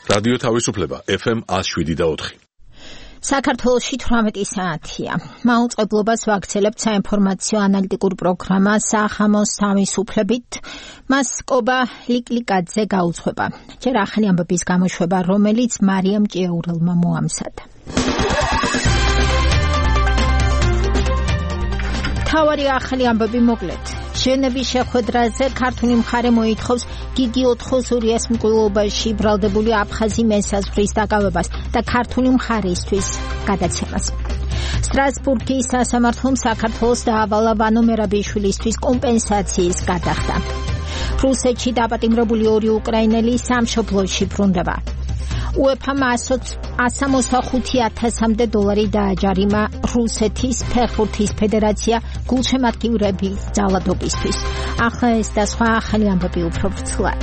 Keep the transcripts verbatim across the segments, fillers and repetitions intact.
რადიო თავისუფლება ეფ ემ one oh seven და four. საქართველოში თვრამეტი საათია. მაუწყებლობას ვაქცელებთ საინფორმაციო ანალიტიკურ პროგრამა სახამოს თავისუფლებით. მას კობა ლიკლიკაძე გაუძღვება. ჯერ ახალი ამბების გამოშვება, რომელიც მარიამ ჭიაურელმა მოამზადა. თავარი ახალი ამბები მოკლედ. ჟენევის შეხვედრაზე ქართული მხარე მოითხოვს გიგი ოთხოსურიას მკვლელობაში ბრალდებული აფხაზი მესაზღვრის დაკავებას და ქართული მხარისთვის გადაცემას. სტრასბურგის სასამართლომ საქართველოს დაავალა ვანო მერაბიშვილისთვის კომპენსაციის გადახდა. რუსეთში დაპატიმრებული ორი უკრაინელი სამშობლოში ბრუნდება. უეფამ one hundred sixty-five ათასამდე დოლარი დააჯარიმა რუსეთის ფეხბურთის ფედერაცია გულშემატკივრების ძალადობისთვის. ახლა ეს და სხვა ახალი ამბები უფრო ვრცლად.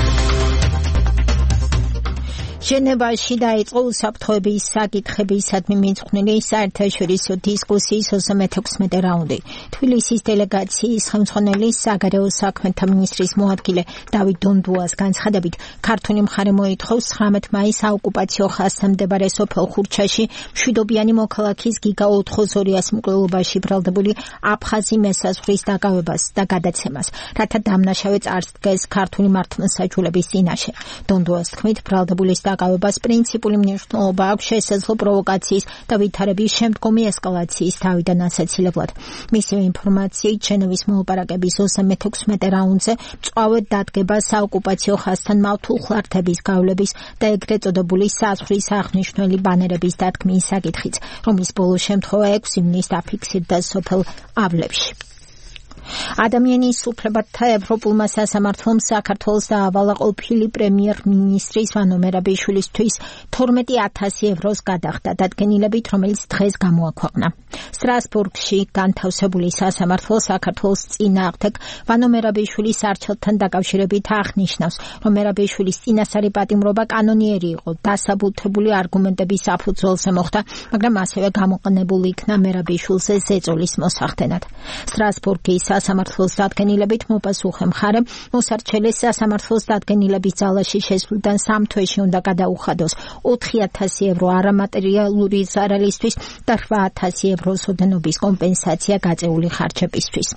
ჟენევაში დაიწყო უსაფრთხოების საკითხებისადმი მიძღვნილი საერთაშორისო დისკუსიის ოცდამეექვსმეტე რაუნდი. თბილისის დელეგაციის ხელმძღვანელი საგარეო საქმეთა მინისტრის მოადგილე დავით დონდუას განცხადებით, ქართული მხარე მოითხოვს ცხრამეტ მაისს საოკუპაციო ხაზთან მდებარე სოფელ ხურჩაში მშვიდობიანი მოქალაქის გიგა ოთხოსურიას მკვლელობაში ბრალდებული აფხაზი მესაზღვრის დაკავებას და გადაცემას, რათა დამნაშავე წარს დგეს ქართული მართლმსაჯულების წინაშე. დონდუას თქმით, ბრალდებულის დაკავებას პრინციპული მნიშვნელობა აქვს შესაძლო პროვოკაციის და ვითარების შემდგომი ესკალაციის თავიდან ასაცილებლად. მისივე ინფორმაციით, ჟენევის მოლაპარაკების ოცდამეექვსმეტე რაუნდზე მწვავედ დადგება საოკუპაციო ხაზთან მავთულხლართების გავლების და ეგრეთ წოდებული საზღვრის აღნიშნული ბანერების დადგმის საკითხიც, რომლის ბოლო შემთხვევა ექვსი ივნის დაფიქსირდა სოფელ ავლებში. ადამიანის უფლებათა ევროპულმა სასამართლომ საქართველოს დაავალა ყოფილი პრემიერ-მინისტრის ვანო მერაბიშვილისთვის თორმეტი ათასი ევროს გადახდა დადგენილებით, რომელიც დღეს გამოაქვეყნა. სტრასბურგში განთავსებული სასამართლო საქართველოს წინააღმდეგ ვანო მერაბიშვილის არჩევთან დაკავშირებით აღნიშნავს, რომ მერაბიშვილის წინასწარი პატიმრობა კანონიერი იყო, დასაბუთებული არგუმენტების საფუძველზე მოხდა, მაგრამ ასევე გამოყენებული იქნა მერაბიშვილზე ზეწოლის მოსახდენად. სტრასბურგის სასამართლოს დადგენილებით მოპასუხე მხარემ მოსარჩელეს სასამართლოს დადგენილების ძალაში შესვლიდან სამ თვეში უნდა გადაუხადოს ოთხი ათასი ევრო არამატერიალური ზარალისთვის და რვა ათასი ევროს ოდენობის კომპენსაცია გაწეული ხარჯებისთვის.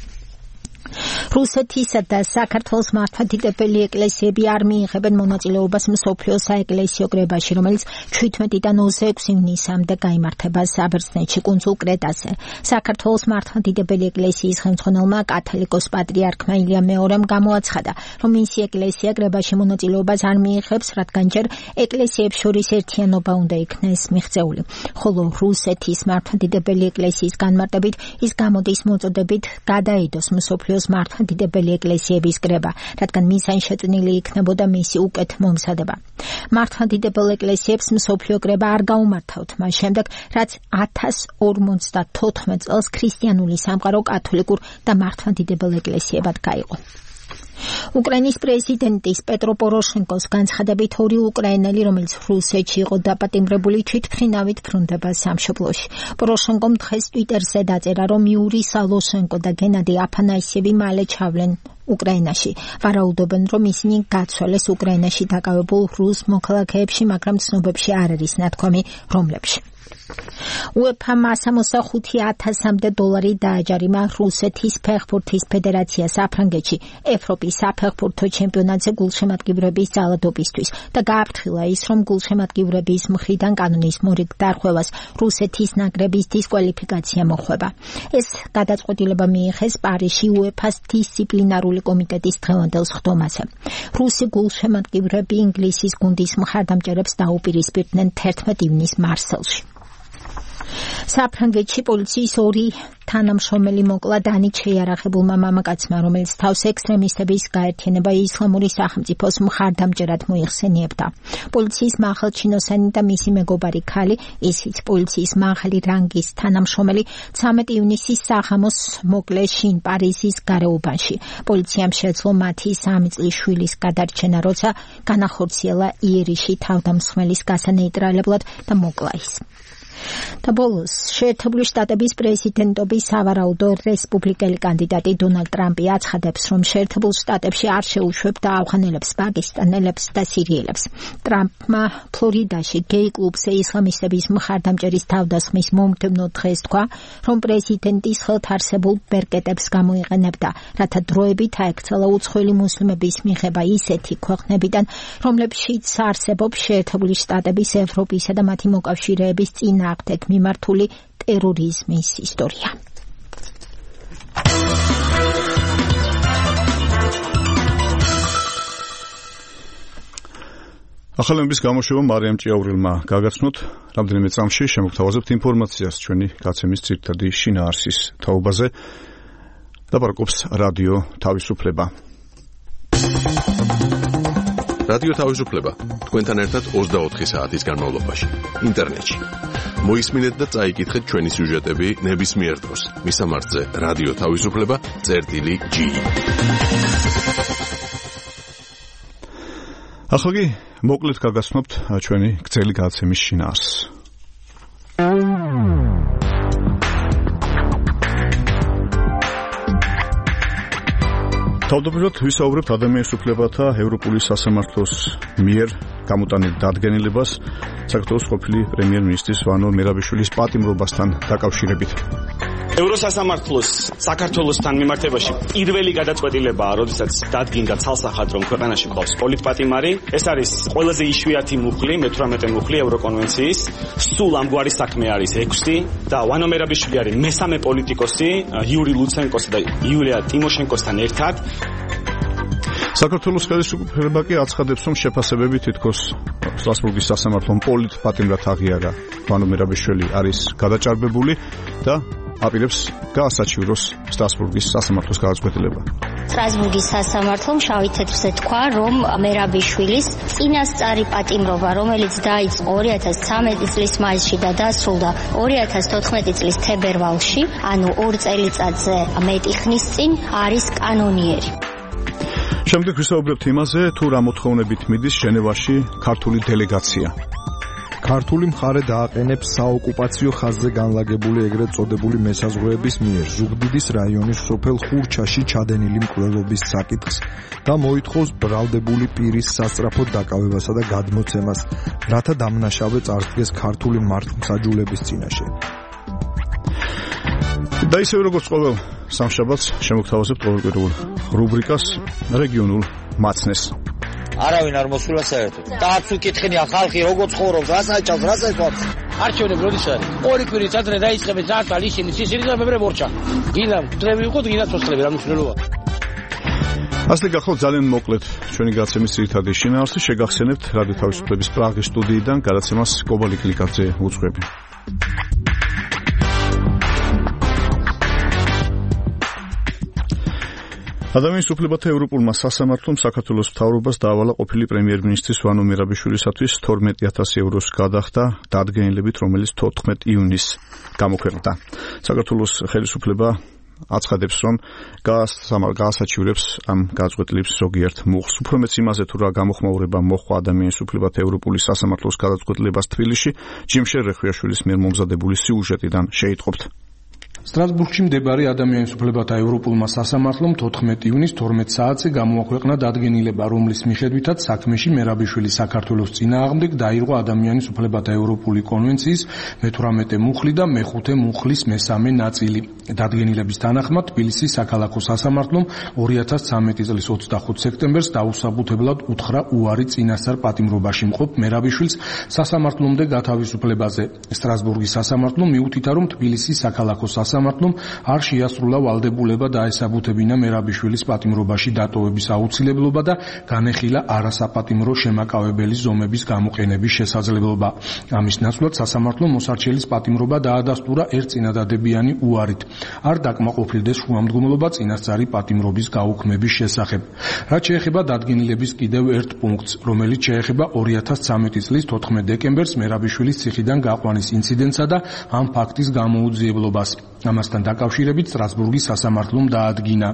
რუსეთისა და საქართველოს მართლმადიდებელი ეკლესიები არ მიიღებენ მონაწილეობას მსოფლიო საეკლესიო კრებაში, რომელიც შვიდმეტიდან ოცდაექვსი ივნისამდე გაიმართება საბერძნეთში კუნძულ კრეტაზე. საქართველოს მართლმადიდებელი ეკლესიის ხელმძღვანელმა კათოლიკოს პატრიარქმა ილია მეორემ გამოაცხადა, რომ მისი ეკლესია კრებაში მონაწილეობას არ მიიღებს, რადგან ჯერ ეკლესიებს შორის ერთიანობა უნდა იქნეს მიღწეული. ხოლო რუსეთის მართლმადიდებელი ეკლესიის განმარტებით ის გამოდის მოწოდებით გადაიდოს მსოფლიო მართლმადიდებელი ეკლესიების კრება, რადგან მისან შეწნილი იქნებოდა მისი უკეთ მომზადება. მართლმადიდებელ ეკლესიებს მსოფლიო კრება არ გაუმართავთ მას შემდეგ, რაც ათას ორმოცდათოთხმეტ წელს ქრისტიანული სამყარო კათოლიკურ და მართლმადიდებელ ეკლესიებად გაიყო. უკრაინის პრეზიდენტის პეტრო პოროშენკოს განცხადებით, ორი უკრაინელი, რომელიც რუსეთში იყო დაპატიმრებული, თვითმფრინავით ბრუნდება სამშობლოში. პოროშენკომ დღეს ტვიტერზე დაწერა, რომ იური სალოშენკო და გენადი აფანასიევი მალე ჩავლენ უკრაინაში. ვარაუდობენ, რომ ისინი გაცვალეს უკრაინაში დაკავებულ რუს მოქალაქეებში, მაგრამ ცნობებში არ არის ნათქვამი რომლებში. უეფამ one hundred sixty-five ათასამდე დოლარი დააჯარიმა რუსეთის ფეხბურთის ფედერაციას საფრანგეთში ევროპის საფეხბურთო ჩემპიონატზე გულშემატკივრების ძალადობისთვის და გააფრთხილა ის, რომ გულშემატკივრების მხრიდან კანონის მორიგ დარღვევას რუსეთის ნაკრების დისკვალიფიკაცია მოხვება. ეს გადაწყვეტილება მიიღეს პარიზში უეფას დისციპლინარული კომიტეტის დღევანდელ სხდომაზე. რუსი გულშემატკივრები ინგლისის გუნდის მხარდამჭერებს დაუპირისპირდნენ თერთმეტ ივნის მარსელში. საფრანგეთში პოლიციის ორი თანამშრომელი მოკლა დანით შეიარაღებულმა მამაკაცმა, რომელიც თავს ექსტრემისტების გაერთიანება ისლამური სახელმწიფოს მხარდამჭერად მოიხსენიებდა. პოლიციის მაღალჩინოსანი და მისი მეგობარი ქალი, ისიც პოლიციის მაღალი რანგის თანამშრომელი, ცამეტი ივნისის საღამოს მოკლეს შინ პარიზის გარეუბანში. პოლიციამ შეძლო მათი სამი წლის შვილის გადარჩენა, როცა განახორციელა იერიში თავდამსხმელის გასანეიტრალებლად და მოკლა ის. და ბოლოს შეერთებული შტატების პრეზიდენტობის სავარაუდო რესპუბლიკელი კანდიდატი დონალდ ტრამპი აცხადებს, რომ შეერთებულ შტატებში არ შეუშვებდა ავღანელებს, პაკისტანელებს და სირიელებს. ტრამპმა ფლორიდაში გეი კლუბზე ისლამისტების მხარდამჭერის თავდასხმის მომდევნო დღეს თქვა, რომ პრეზიდენტის ხელთ არსებულ ბერკეტებს გამოიყენებდა, რათა დროებით აექცელა უცხოელი მუსლიმების მიღება ისეთი ქვეყნებიდან, რომლებშიც არსებობს შეერთებული შტატების, ევროპისა და მათი მოკავშირეების წინააღმდეგ მიმართული ტერორიზმის ისტორია. ახალების გამოშვება მარიამ ჭიაურელმა გაგაცნოთ. რამდენიმე წამში შემოგთავაზებთ ინფორმაციას ჩვენი გაცემის ძირითადი შინაარსის თაობაზე. დაბარგობს რადიო თავისუფლება. რადიო თავისუფლება თქვენთან ერთად ოცდაოთხი საათის განმავლობაში ინტერნეტში. მოისმინეთ და წაიკითხეთ ჩვენი სიუჟეტები ნებისმიერ დროს. მისამართზე რადიო თავისუფლება წერტილი ჯი. ახლა კი მოკლედ გაგაცნობთ ჩვენი გრძელი გადაცემის შინაარსს. თავდაპირველად ვისაუბრებთ ადამიანის უფლებათა ევროპული სასამართლოს მიერ გამოტანილ დადგენილებას საქართველოს ყოფილი პრემიერ-მინისტრის ვანო მერაბიშვილის პატიმრობასთან დაკავშირებით. ევროსასამართლოს საქართველოსთან მიმართებაში პირველი გადაწყვეტილებაა, როდესაც დადგინდა ცალსახად, რომ ქვეყანაში ყავს პოლიტპატიმარი. ეს არის ყველაზე იშვიათი მუხლი, მეთვრამეტე მუხლი ევროკონვენციის. სულ ამგვარი საქმე არის ექვსი და ვანო მერაბიშვილი არის მესამე პოლიტიკოსი იური ლუცენკოსა და იულია ტიმოშენკოსთან ერთად. საქართველოს ხელისუფლება კი აცხადებს, რომ შეფასებები თითქოს სტრასბურგის სასამართლომ პოლიტპატიმრად აღიარა. ვანო მერაბიშვილი არის გადაჭარბებული და აპირებს გაასაჩივროს სტრასბურგის სასამართლოს გადაწყვეტილება. სტრასბურგის სასამართლომ შავი თეთრზე თქვა, რომ მერაბიშვილის წინასწარი პატიმრობა, რომელიც დაიწყო ორი ათას ცხრამეტი წლის მაისში და დასრულდა ორი ათას თოთხმეტი წლის თებერვალში, ანუ ორ წელიწადზე მეტი ხნის წინ, არის კანონიერი. შემდეგ ვისაუბრებთ იმაზე, თუ რა მოთხოვნებით მიდის ჟენევაში ქართული დელეგაცია. ქართული მხარე დააყენებს საოკუპაციო ხაზზე განლაგებული ეგრეთ წოდებული მესაზღვრეების მიერ ზუგდიდის რაიონის სოფელ ხურჩაში ჩადენილი მკვლელობის საკითხს და მოითხოვს ბრალდებული პირის სასწრაფო დაკავებასა და გადმოცემას, რათა დამნაშავე წარსდგეს ქართული მართლმსაჯულების წინაშე. და ისევ როგორც ყოველ სამშაბათს შემოგთავაზებთ ყოველკვირეულ რუბრიკას რეგიონულ მაცნეს. არავინ არ მოსულა საერთოდ. დაც უკითხენია ხალხი როგორ ცხოვრობს, რას აჭავს, რას ეთქვამს. არჩევნები როდის არის? ორი კვირის ადრე დაიწყებენ ძარცვალ ისინი, ისინი და მებრე მორჩა. გინდა მტრები იყო, გინდა ცოცხლები, რა მნიშვნელობა. ასე გახოთ ძალიან მოკლედ ჩვენი გადაცემის ძირითადი შინაარსი. შეგახსენებთ რადიო თავისუფლების პრაღის სტუდიიდან გადაცემას კობალი კლიკაძე უძღვები. ადამიანის უფლებათა ევროპულმა სასამართლომ საქართველოს მთავრობას დაავალა ყოფილი პრემიერ-მინისტრის ვანო მერაბიშვილისათვის თორმეტი ათასი ევროს გადახდა დადგენილებით, რომელიც თოთხმეტ ივნისს გამოქვეყნდა. საქართველოს ხელისუფლება აცხადებს, რომ გაასაჩივრებს ამ გადაწყვეტილების ზოგიერთ მუხლს. უფრო მეც იმაზე, თუ რა გამოხმაურება მოჰყვა ადამიანის უფლებათა ევროპული სასამართლოს გადაწყვეტილებას თბილისში, ჯიმშერ რეხვიაშვილის მიერ მომზადებული სიუჟეტიდან შეიტყობთ. სტრასბურგში მდებარე ადამიანის უფლებათა ევროპულმა სასამართლომ თოთხმეტი ივნისს თორმეტ საათზე გამოაქვეყნა დადგენილება, რომლის მიხედვითაც საქმეში მერაბიშვილი საქართველოს წინააღმდეგ დაირღვა ადამიანის უფლებათა ევროპული კონვენციის მეთვრამეტე მუხლი და მეხუთე მუხლის მესამე ნაწილი. დადგენილების თანახმად თბილისის საქალაქო სასამართლომ ორი ათას ცხრამეტი წლის ოცდახუთ სექტემბერს დაუსაბუთებლად უთხრა უარი წინასწარ პატიმრობაში მყოფ მერაბიშვილს სასამართლომდე გათავისუფლებაზე. სტრასბურგის სასამართლომ მიუთითა, რომ თბილისის საქალაქო სასამართლომ არ შეასრულა ვალდებულება დაესაბუთებინა მერაბიშვილის პატიმრობაში დატოვების აუცილებლობა და განეხილა არასაპატიმრო შემაკავებელი ზომების გამოყენების შესაძლებლობა. ამის ნაცვლად სასამართლომ მოსარჩელის პატიმრობა დაადასტურა ერთწინადადებიანი უარით. არ დაკმაყოფილდეს შუამდგომლობა წინასწარი პატიმრობის გაუქმების შესახებ. რაც შეეხება დადგენილების კიდევ ერთ პუნქტს, რომელიც შეეხება ორი ათას ცხრამეტი წლის თოთხმეტ დეკემბერს მერაბიშვილის ციხიდან გაყვანის ინციდენტსა და ამ ფაქტის გამოუძიებლობას. ამასთან დაკავშირებით სტრასბურგის სასამართლომ დაადგინა.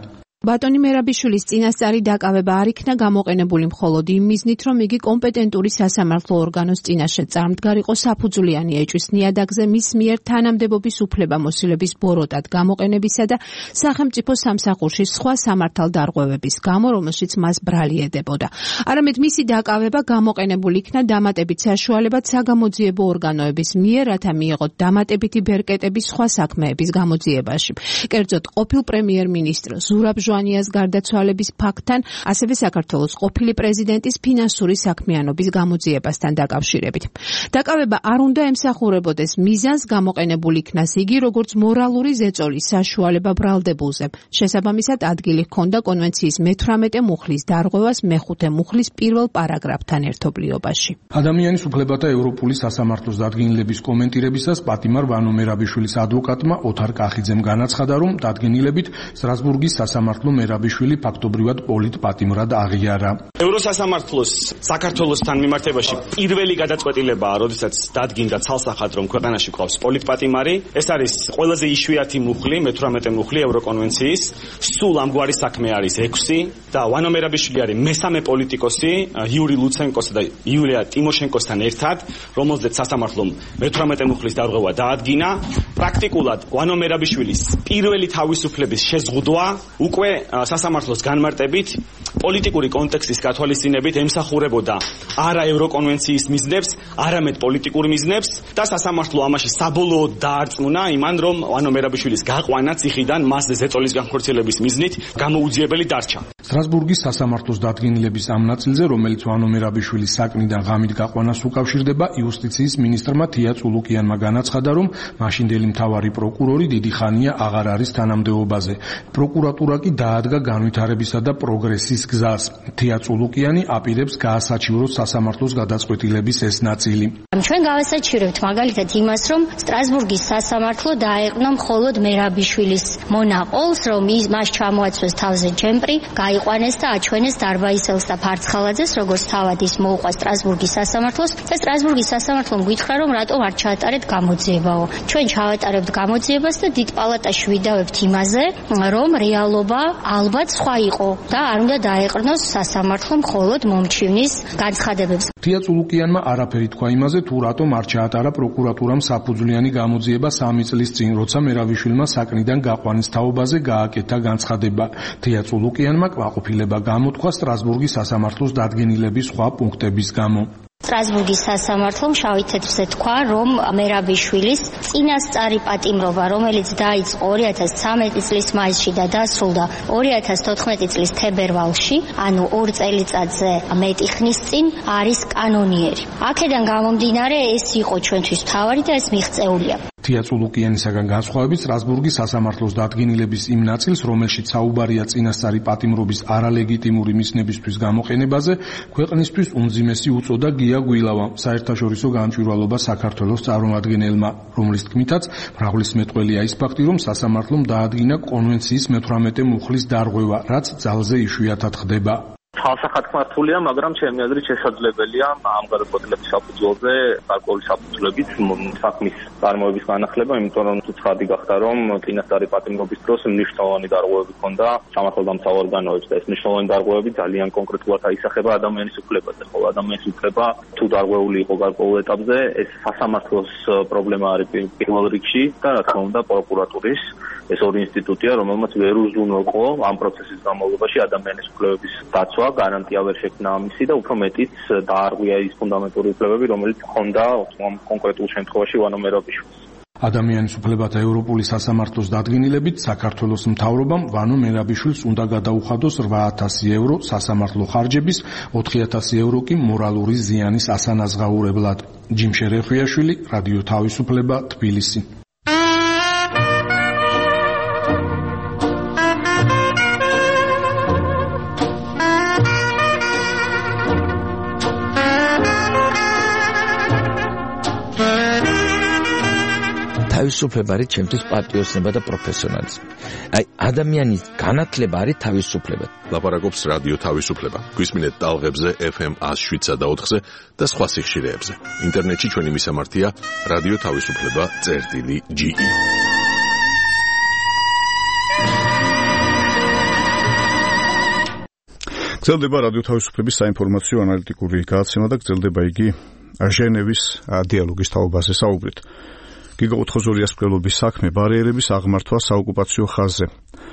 ბატონი მერაბიშვილის წინასწარი დაკავება არ იქნა გამოყენებული მხოლოდ იმ მიზნით, რომ იგი კომპეტენტური სასამართლო ორგანოს წინაშე წარმდგარიყო საფუძვლიანი ეჭვის ნიადაგზე მის მიერ თანამდებობის უფლებამოსილების ბოროტად გამოყენებისა და სახელმწიფო სამსახურში სხვა სამართალდარღვევების გამო, რომელშიც მას ბრალი ედებოდა. არამედ მისი დაკავება გამოყენებული იქნა დამატებით საშუალებად საგამოძიებო ორგანოების მიერ, რათა მიიღოთ დამატებითი ბერკეტები სხვა საქმეების გამოძიებაში. კერძოდ, ყოფილ პრემიერ-მინისტრ ზურაბ ჟვანიას გარდაცვალების ფაქტთან, ასევე საქართველოს ყოფილი პრეზიდენტის ფინანსური საქმიანობის გამოძიებასთან დაკავშირებით. დაკავება არ უნდა ემსახურებოდეს მიზანს, გამოყენებული იქნას იგი როგორც მორალური ზეწოლის საშუალება ბრალდებულზე. შესაბამისად, ადგილი ჰქონდა კონვენციის მეთვრამეტე მუხლის დარღვევას მეხუთე მუხლის პირველ პარაგრაფთან ერთობლიობაში. ადამიანის უფლებათა ევროპული სასამართლოს დადგენილების კომენტირებისას პატიმარ ვანო მერაბიშვილის ადვოკატმა ოთარ კახიძემ განაცხადა, რომ დადგენილებით სტრასბურგის სასამართლო მერაბიშვილი ფაქტობრივად პოლიტპატიმრად აღიარა. ევროსასამართლოს საქართველოსთან მიმართებაში პირველი გადაწყვეტილებაა, როდესაც დადგინდა ცალსახად, რომ ქვეყანაში გვყავს პოლიტპატიმარი. ეს არის ყველაზე იშვიათი მუხლი, მეთვრამეტე მუხლი ევროკონვენციის. სულ ამგვარი საქმე არის ექვსი და ვანო მერაბიშვილი არის მესამე პოლიტიკოსი იური ლუცენკოსა და იულია ტიმოშენკოსთან ერთად, რომელზეც სასამართლომ მეთვრამეტე მუხლის დარღვევა დაადგინა. პრაქტიკულად ვანო მერაბიშვილის პირველი თავისუფლების შეზღუდვა უკვე სასამართლოს განმარტებით პოლიტიკური კონტექსტის გათვალისწინებით ემსახურებოდა არა ევროკონვენციის მიზნებს, არამედ პოლიტიკურ მიზნებს და სასამართლო ამაში საბოლოოდ დაარწმუნა იმან, რომ ვანო მერაბიშვილის გაყვანა ციხიდან მასზე ზეწოლის განხორციელების მიზნით გამოუძიებელი დარჩა. სტრასბურგის სასამართლოს დადგენილების ამ ნაწილზე, რომელიც ვანო მერაბიშვილის საკნიდან ღამით გაყვანას უკავშირდება, იუსტიციის მინისტრმა თია წულუკიანმა განაცხადა, რომ მაშინდელი მთავარი პროკურორი დიდი ხანია აღარ არის თანამდებობაზე. პროკურატურა კი დაადგა განვითარებისა და პროგრესის გზას. თია წულუკიანი აპირებს გაასაჩივროს სასამართლოს გადაწყვეტილების ეს ნაწილი. ჩვენ გავასაჩივრებთ მაგალითად იმას, რომ სტრასბურგის სასამართლო დაეყრდნა მხოლოდ მერაბიშვილის მონაყოლს, რომ ის მას ჩამოაცვეს თავზე ჯემპრი, გაიყვანეს და აჩვენეს დარბაისელს და ფარცხალაძეს, როგორც თავად ის მოუყვა სტრასბურგის სასამართლოს და სტრასბურგის სასამართლომ გითხრა, რომ რატომ არ ჩაატარეთ გამოძიებაო. ჩვენ ჩავატარებთ გამოძიებას და დიდ პალატაში ვიდავებთ იმაზე, რომ რეალობა ალბათ სხვა იყო და არ უნდა დაეყრდნოს სასამართლო მხოლოდ მომჩივნის განცხადებებს. თია წულუკიანმა არაფერი თქვა იმაზე, თუ რატომ არ ჩაატარა პროკურატურამ საფუძვლიანი გამოძიება სამი წლის წინ, როცა მერაბიშვილმა საკნიდან გაყვანის თაობაზე გააკეთა განცხადება. თია წულუკიანმა კმაყოფილება გამოთქვა სტრასბურგის სასამართლოს დადგენილების სხვა პუნქტების გამო. სტრასბურგის სასამართლომ შავი თეთრზე თქვა, რომ მერაბიშვილის წინასწარი პატიმრობა, რომელიც დაიწყო ორი ათას ცხრამეტი წლის მაისში და დასრულდა ორი ათას თოთხმეტი წლის თებერვალში, ანუ ორ წელიწადზე მეტი ხნის წინ, არის კანონიერი. აქედან გამომდინარე, ეს იყო ჩვენთვის მთავარი და ეს მიღწეულია. თია წულუკიანისაგან განსხვავებით, სტრასბურგის სასამართლოს დადგენილების იმ ნაწილს, რომელშიც საუბარია წინასწარი პატიმრობის არალეგიტიმური მიზნებისთვის გამოყენებაზე, ქვეყნისთვის უმძიმესი უწოდა გია გვილავამ, საერთაშორისო განჭვირვალობა საქართველოს წარმომადგენელმა, რომლის თქმითაც მრავლის მეტყველია ის ფაქტი, რომ სასამართლომ დაადგინა კონვენციის მეთვრამეტე მუხლის დარღვევა, რაც ძალზე იშვიათად ხდება. თვალსახად ქართულია, მაგრამ ჩემი აზრით შესაძლებელია ამ გადაწყვეტილების საფუძველზე გარკვეული საფუძვლებით საქმის წარმოების განახლება, იმიტომ რომ თუ ცხადი გახდა, რომ წინასწარი პატიმრობის დროს მნიშვნელოვანი დარღვევები ჰქონდა სამართალდამცავ ორგანოებს და ეს მნიშვნელოვანი დარღვევები ძალიან კონკრეტულად აისახება ადამიანის უფლებაზე. ხოლო ადამიანის უფლება თუ დარღვეული იყო გარკვეულ ეტაპზე, ეს სასამართლოს პრობლემა არის პირველ რიგში და რა თქმა უნდა პროკურატურის, ეს ორი ინსტიტუტია, რომელმაც ვერ უზრუნველყო ამ პროცესის განმავლობაში ადამიანის უფლებების დაცვა, გარანტია ვერ შექმნა ამისი და უფრო მეტიც დაარღვია ის ფუნდამენტური უფლებები, რომელიც ჰქონდა კონკრეტულ შემთხვევაში ვანო მერაბიშვილს. ადამიანის უფლებათა ევროპული სასამართლოს დადგენილებით საქართველოს მთავრობამ ვანო მერაბიშვილს უნდა გადაუხადოს რვა ათასი ევრო სასამართლო ხარჯების, ოთხი ათასი ევრო კი მორალური ზიანის ასანაზღაურებლად. ჯიმშე რეხვიაშვილი, რადიო თავისუფლება, თბილისი. თავისუფლება არის ჩემთვის პატრიოტიზმი და პროფესიონალიზმი. აი, ადამიანის განათლება არის თავისუფლება. ლაპარაკობს რადიო თავისუფლება. გვისმინეთ ტალღებზე ეფ ემ ათს შვიდსა და ოთხზე და სხვა სიხშირეებზე. ინტერნეტში ჩვენი მისამართია რადიო თავისუფლება წერტილი ჯი ი. გრძელდება რადიო თავისუფლების საინფორმაციო ანალიტიკური გადაცემა და გრძელდება იგი ჟენევის დიალოგის თაობაზე საუბრით. გიგა ოთხოზორიას მკვლელობის საქმე, ბარიერების აღმართვა საოკუპაციო ხაზზე.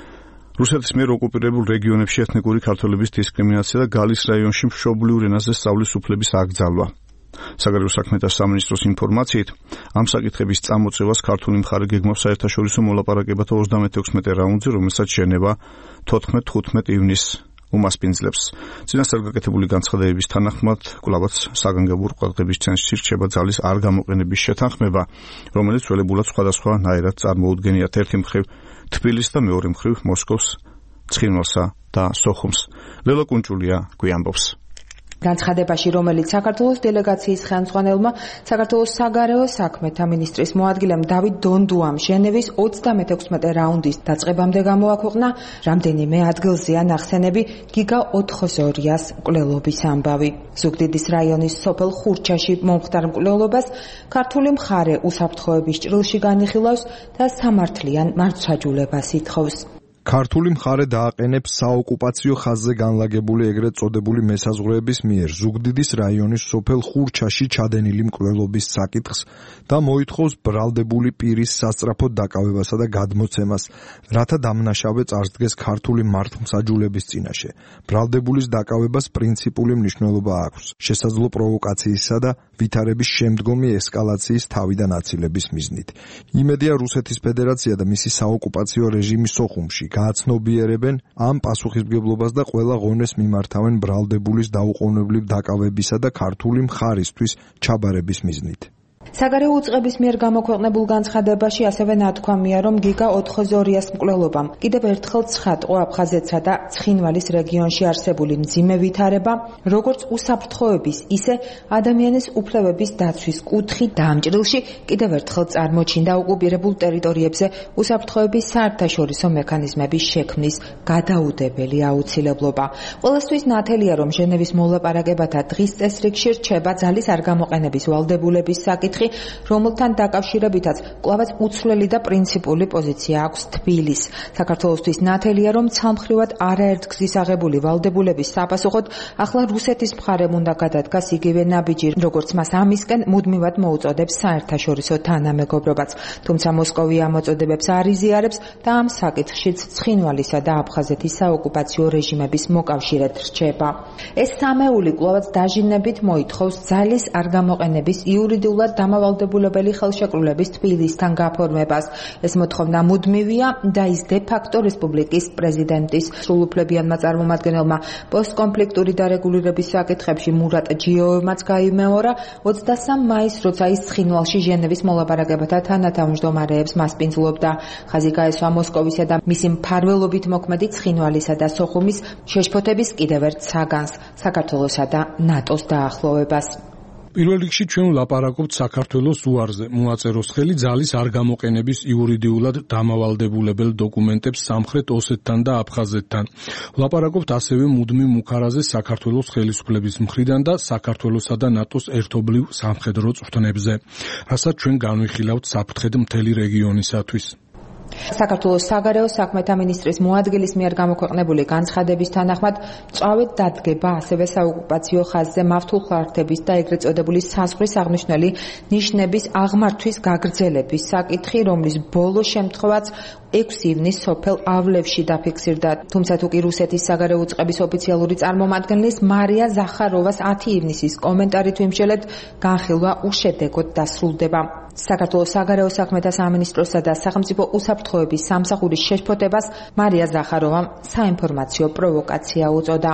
რუსეთის მიერ ოკუპირებულ რეგიონებში ეთნიკური ქართველების დისკრიმინაცია და გალის რაიონში მშობლიურ ენაზე სწავლის უფლების აკრძალვა. საგარეო საქმეთა სამინისტროს ინფორმაციით, ამ საკითხების წამოწევას ქართული მხარე გეგმავს საერთაშორისო მოლაპარაკებათა ოცდამეთექვსმეტე რაუნდზე, რომელსაც ჟენევა თოთხმეტ-თხუთმეტ ივნისს უმასპინძლებს. წინასწარ გაკეთებული განცხადებების თანახმად, კვლავაც საგანგებო ყურადღების ცენტრში რჩება ძალის არ გამოყენების შეთანხმება, რომელიც ძველებურად სხვადასხვანაირად წარმოუდგენიათ ერთი მხრივ თბილისს და მეორე მხრივ მოსკოვს, ცხინვალსა და სოხუმს. ლელა კუნჭულია გვიამბობს. განცხადებაში, რომელიც საქართველოს დელეგაციის ხელმძღვანელმა საქართველოს საგარეო საქმეთა მინისტრის მოადგილემ დავით დონდუამ ჟენევის ოცდამეთექვსმეტე რაუნდის დაწყებამდე გამოაქვეყნა, რამდენიმე ადგილზეა ნახსენები გიგა ოთხოზორიას მკვლელობის ამბავი. ზუგდიდის რაიონის სოფელ ხურჩაში მომხდარ მკვლელობას ქართული მხარე უსაფრთხოების ჭრილში განიხილავს და სამართლიან მართლმსაჯულებას ითხოვს. ქართული მხარე დააყენებს საოკუპაციო ხაზზე განლაგებული ეგრეთ წოდებული მესაზღვრეების მიერ ზუგდიდის რაიონის სოფელ ხურჩაში ჩადენილი მკვლელობის საკითხს და მოითხოვს ბრალდებული პირის სასწრაფოდ დაკავებასა და გადმოცემას, რათა დამნაშავე წარსდგეს ქართული მართლმსაჯულების წინაშე. ბრალდებულის დაკავებას პრინციპული მნიშვნელობა აქვს, შესაძლო პროვოკაციისა და ვითარების შემდგომი ესკალაციის თავიდან აცილების მიზნით. იმედია რუსეთის ფედერაცია და მისი საოკუპაციო რეჟიმი სოხუმში გააცნობიერებენ ამ პასუხისმგებლობას და ყველა ღონეს მიმართავენ ბრალდებულის დაუყოვნებლივ დაკავებისა და ქართული მხარისთვის ჩაბარების მიზნით. საგარეო უწყების მიერ გამოქვეყნებულ განცხადებაში ასევე ნათქვამია, რომ გიგა ოთხოზორიას მკვლელობამ კიდევ ერთხელ ცხადყო აფხაზეთსა და ცხინვალის რეგიონში არსებული მძიმე ვითარება, როგორც უსაფრთხოების, ისე ადამიანის უფლებების დაცვის კუთხი დაამჭრილში კიდევ ერთხელ წარმოჩინდა ოკუპირებულ ტერიტორიებზე უსაფრთხოების საერთაშორისო მექანიზმების შექმნის გადაუდებელი აუცილებლობა. ყველასთვის ნათელია, რომ ჟენევის მოლაპარაკებათა დღის წესრიგში რჩება ძალის არ გამოყენების ვალდებულების საკითხი, რომელთან დაკავშირებითაც კვლავაც უცვლელი და პრინციპული პოზიცია აქვს თბილისს. საქართველოსთვის ნათელია, რომ ცალმხრივად არაერთგზის აღებული ვალდებულების საპასუხოდ ახლა რუსეთის მხარემ უნდა გადადგას იგივე ნაბიჯი, როგორც მას ამისკენ მუდმივად მოუწოდებს საერთაშორისო თანამეგობრობაც. თუმცა მოსკოვი ამ მოწოდებებს არ იზიარებს და ამ საკითხშიც ცხინვალისა და აფხაზეთის საოკუპაციო რეჟიმების მოკავშირედ რჩება. ეს სამეული კვლავაც დაჟინებით მოითხოვს ძალის არ გამოყენების იურიდიულად დამავალდებულებელი ხელშეკრულების თბილისთან გაფორმებას. ეს მოთხოვნა მუდმივია და ის დე-ფაქტო რესპუბლიკის პრეზიდენტის სრულუფლებიანმა წარმომადგენელმა პოსტკონფლიქტური დარეგულირების საკითხებში მურატ ჯიოვემაც გაიმეორა ოცდასამ მაისს, როცა ის ცხინვალში ჟენევის მოლაპარაკებათა თანათავმჯდომარეებს მასპინძლობდა. ხაზი გაესვა მოსკოვისა და მისი მფარველობით მოქმედი ცხინვალისა და სოხუმის შეშფოთების კიდევ ერთ საგანს, საქართველოსა და ნატოს დაახლოვებას. პირველ რიგში ჩვენ ვლაპარაკობთ საქართველოს უარზე. მოაწეროს ხელი ძალის არ გამოყენების იურიდიულად დამავალდებულებელ დოკუმენტებს სამხრეთ ოსეთთან და აფხაზეთთან. ვლაპარაკობთ ასევე მუდმივ მუქარაზე საქართველოს ხელისუფლების მხრიდან და საქართველოსა და ნატოს ერთობლივ სამხედრო წვრთნებზე, რასაც ჩვენ განვიხილავთ საფრთხედ მთელი რეგიონისათვის. საქართველოს საგარეო საქმეთა მინისტრის მოადგილის მიერ გამოქვეყნებული განცხადების თანახმად, წავედ დადგება ასევე საოკუპაციო ხაზზე მავთულ ხარჯების და ეგრეთ წოდებული საზღვრის აღნიშნული ნიშნების აღმართვის გაგრძელების საკითხი, რომლის ბოლო შემთხვევაც ექვსი ივნისს სოფელ ავლევში დაფიქსირდა. თუმცა თუ კი რუსეთის საგარეო უწყების ოფიციალური წარმომადგენლის მარია ზახაროვას ათი ივნისის კომენტარით ვიმსჯელეთ, განხილვა უშედეგოდ დასრულდება. საქართველოს საგარეო საქმეთა სამინისტროსა და სახელმწიფო უსაფრთხოების სამსახურის შეშფოთებას მარია ზახაროვამ საინფორმაციო პროვოკაცია უწოდა.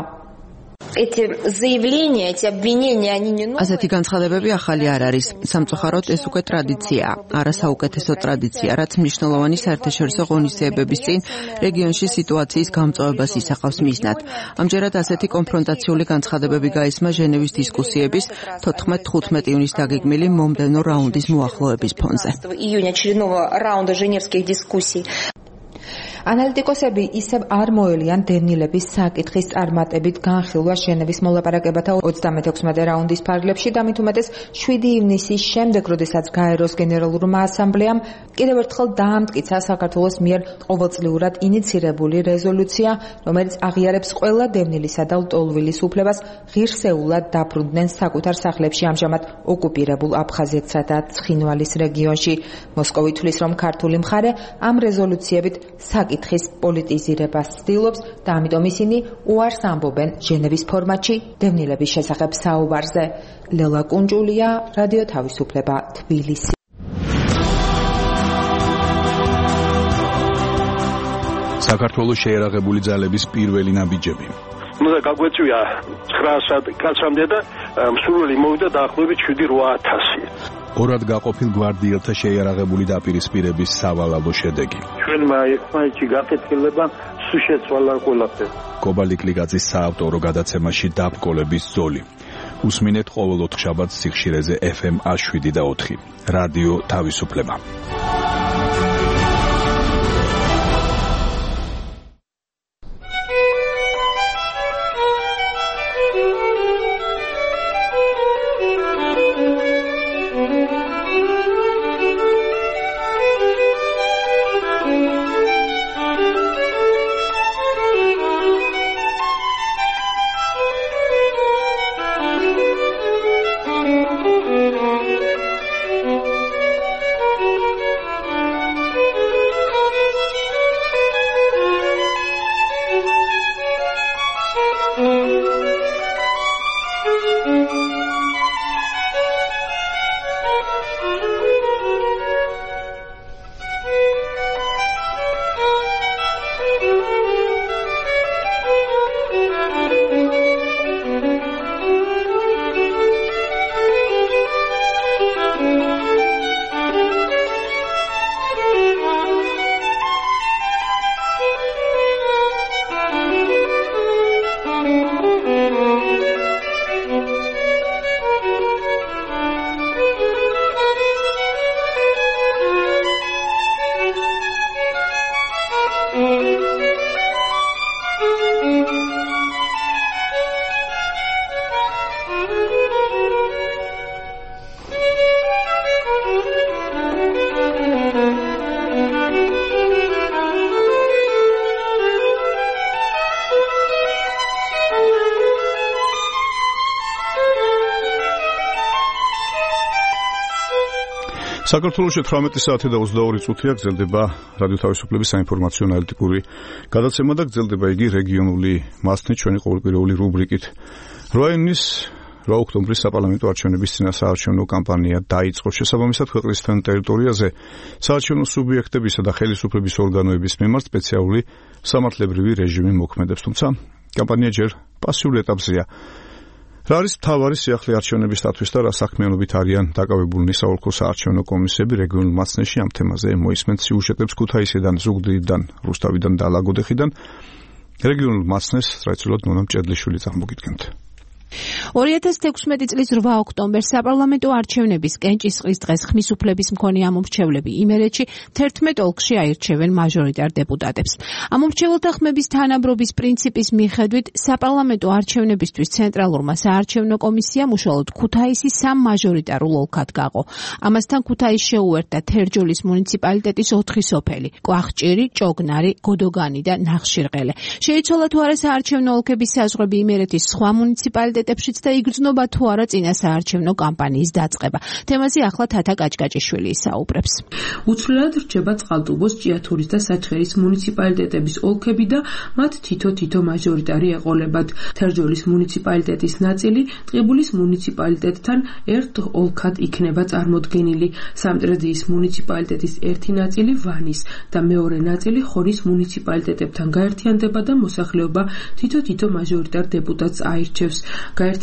ასეთი განცხადებები ახალი არ არის. სამწუხაროდ ეს უკვე ტრადიციაა, არა საუკეთესო ტრადიცია, რაც მნიშვნელოვანი საერთაშორისო ღონისძიებების წინ რეგიონში სიტუაციის გამწვავებას ისახავს მიზნად. ამჯერად ასეთი კონფრონტაციული განცხადებები გაისმა ჟენევის დისკუსიების თოთხმეტ-თხუთმეტ ივნისს დაგეგმილი მომდევნო რაუნდის მოახლოების ფონზე. ანალიტიკოსები ისევ არ მოელიან დევნილების საკითხის წარმატებით განხილვა ჟენევის მოლაპარაკებათა ოცდამეთექვსმეტე რაუნდის ფარგლებში და მით უმეტეს შვიდი ივნისის შემდეგ, როდესაც გაეროს გენერალურმა ასამბლეამ კიდევ ერთხელ დაამტკიცა საქართველოს მიერ ყოველწლიურად ინიცირებული რეზოლუცია, რომელიც აღიარებს ყველა დევნილისა და ლტოლვილის უფლებას ღირსეულად დაბრუნდნენ საკუთარ სახლებში ამჟამად ოკუპირებულ აფხაზეთსა და ცხინვალის რეგიონში. მოსკოვი თვლის, რომ ქართული მხარე ამ რეზოლუციებით საკითხის პოლიტიზირებას ცდილობს და ამიტომ ისინი უარს ამბობენ ჟენევის ფორმატში დევნილების შესახებ საუბარზე. ლელა კუნჯულია, რადიო თავისუფლება, თბილისი. საქართველოს შეერაღებული ძალების პირველი ნაბიჯები. უნდა გაგვეწვია ცხრა კაცამდე და მსურველი მოვიდა დაახლოებით შვიდი რვა ათასი. ორად გაყოფილ გვარდიელთა შეიარაღებული დაპირისპირების სავალალო შედეგი. ჩვენმა ერთმანეთში გაკეთილება სულ შეცვალა ყველაფერი. კობალიკლიკაძის საავტორო გადაცემაში დაბრკოლების ზოლი. უსმინეთ ყოველ ოთხშაბათს სიხშირეზე ეფ ემ შვიდი და ოთხი. რადიო თავისუფლება. საქართველოში თვრამეტი საათი და ოცდაორი წუთია გრძელდება რადიო თავისუფლების საინფორმაციო ანალიტიკური გადაცემა და გრძელდება იგი რეგიონული მასშტაბით ჩვენი ყოველკვირეული რუბრიკით. რვა ივნის რვა ოქტომბრის საპარლამენტო არჩევნების წინასაარჩევნო კამპანია დაიწყო. შესაბამისად ქვეყნის მთელ ტერიტორიაზე საარჩევნო სუბიექტებისა და ხელისუფლების ორგანოების მიმართ სპეციალური სამართლებრივი რეჟიმი მოქმედებს, თუმცა კამპანია ჯერ პასიურ ეტაპზეა. რა არის მთავარი სიახლე არჩევნების სტატუსის და რა საქმიანობით არიან დაკავებულნი საოლქო საარჩევნო კომისიები რეგიონულ მასშტაბში ამ თემაზე მოისმენთ სიუჟეტებს ქუთაისიდან, ზუგდიდიდან, რუსთავიდან და ლაგოდეხიდან. რეგიონულ მასშტაბს ტრადიციულად ნონა მჭედლიშვილი წარმოგიდგენთ. ორი ათას თექვსმეტი წლის რვა ოქტომბერს საპარლამენტო არჩევნების კენჭისყრის დღეს ხმის უფლების მქონე ამომრჩევლები იმერეთში თერთმეტ ოლქში აირჩევენ მაჟორიტარ დეპუტატებს. ამომრჩეველთა ხმების თანაბრობის პრინციპის მიხედვით საპარლამენტო არჩევნებისთვის ცენტრალურმა საარჩევნო კომისიამ უშუალოდ ქუთაისი სამ მაჟორიტარულ ოლქად გაყო. ამასთან ქუთაისს შეუერთდა თერჯოლის მუნიციპალიტეტის ოთხი სოფელი: კვახჭირი, ჭოგნარი, გოდოგანი და ნახშირღელე. შეიცვალა თუ არა საარჩევნო ოლქების საზღვრები იმერეთის სხვა მუნიციპალიტეტებშიც და იგრძნობა თუ არა წინა საარჩევნო კამპანიის დაწყება. თემაზე ახლა თათა კაჭკაჭიშვილი ისაუბრებს. უცვლელად რჩება წყალტუბოს, ჭიათურის და საჩხერის მუნიციპალიტეტების ოლქები და მათ თითო-თითო მაჟორიტარი ეყოლებათ. თერჯოლის მუნიციპალიტეტის ნაწილი ტყიბულის მუნიციპალიტეტთან ერთ ოლქად იქნება წარმოდგენილი. სამტრედიის მუნიციპალიტეტის ერთი ნაწილი ვანის და მეორე ნაწილი ხორის მუნიციპალიტეტებთან გაერთიანდება და მოსახლეობა თითო-თითო მაჟორიტარ დეპუტატს აირჩევს. გაერთიანება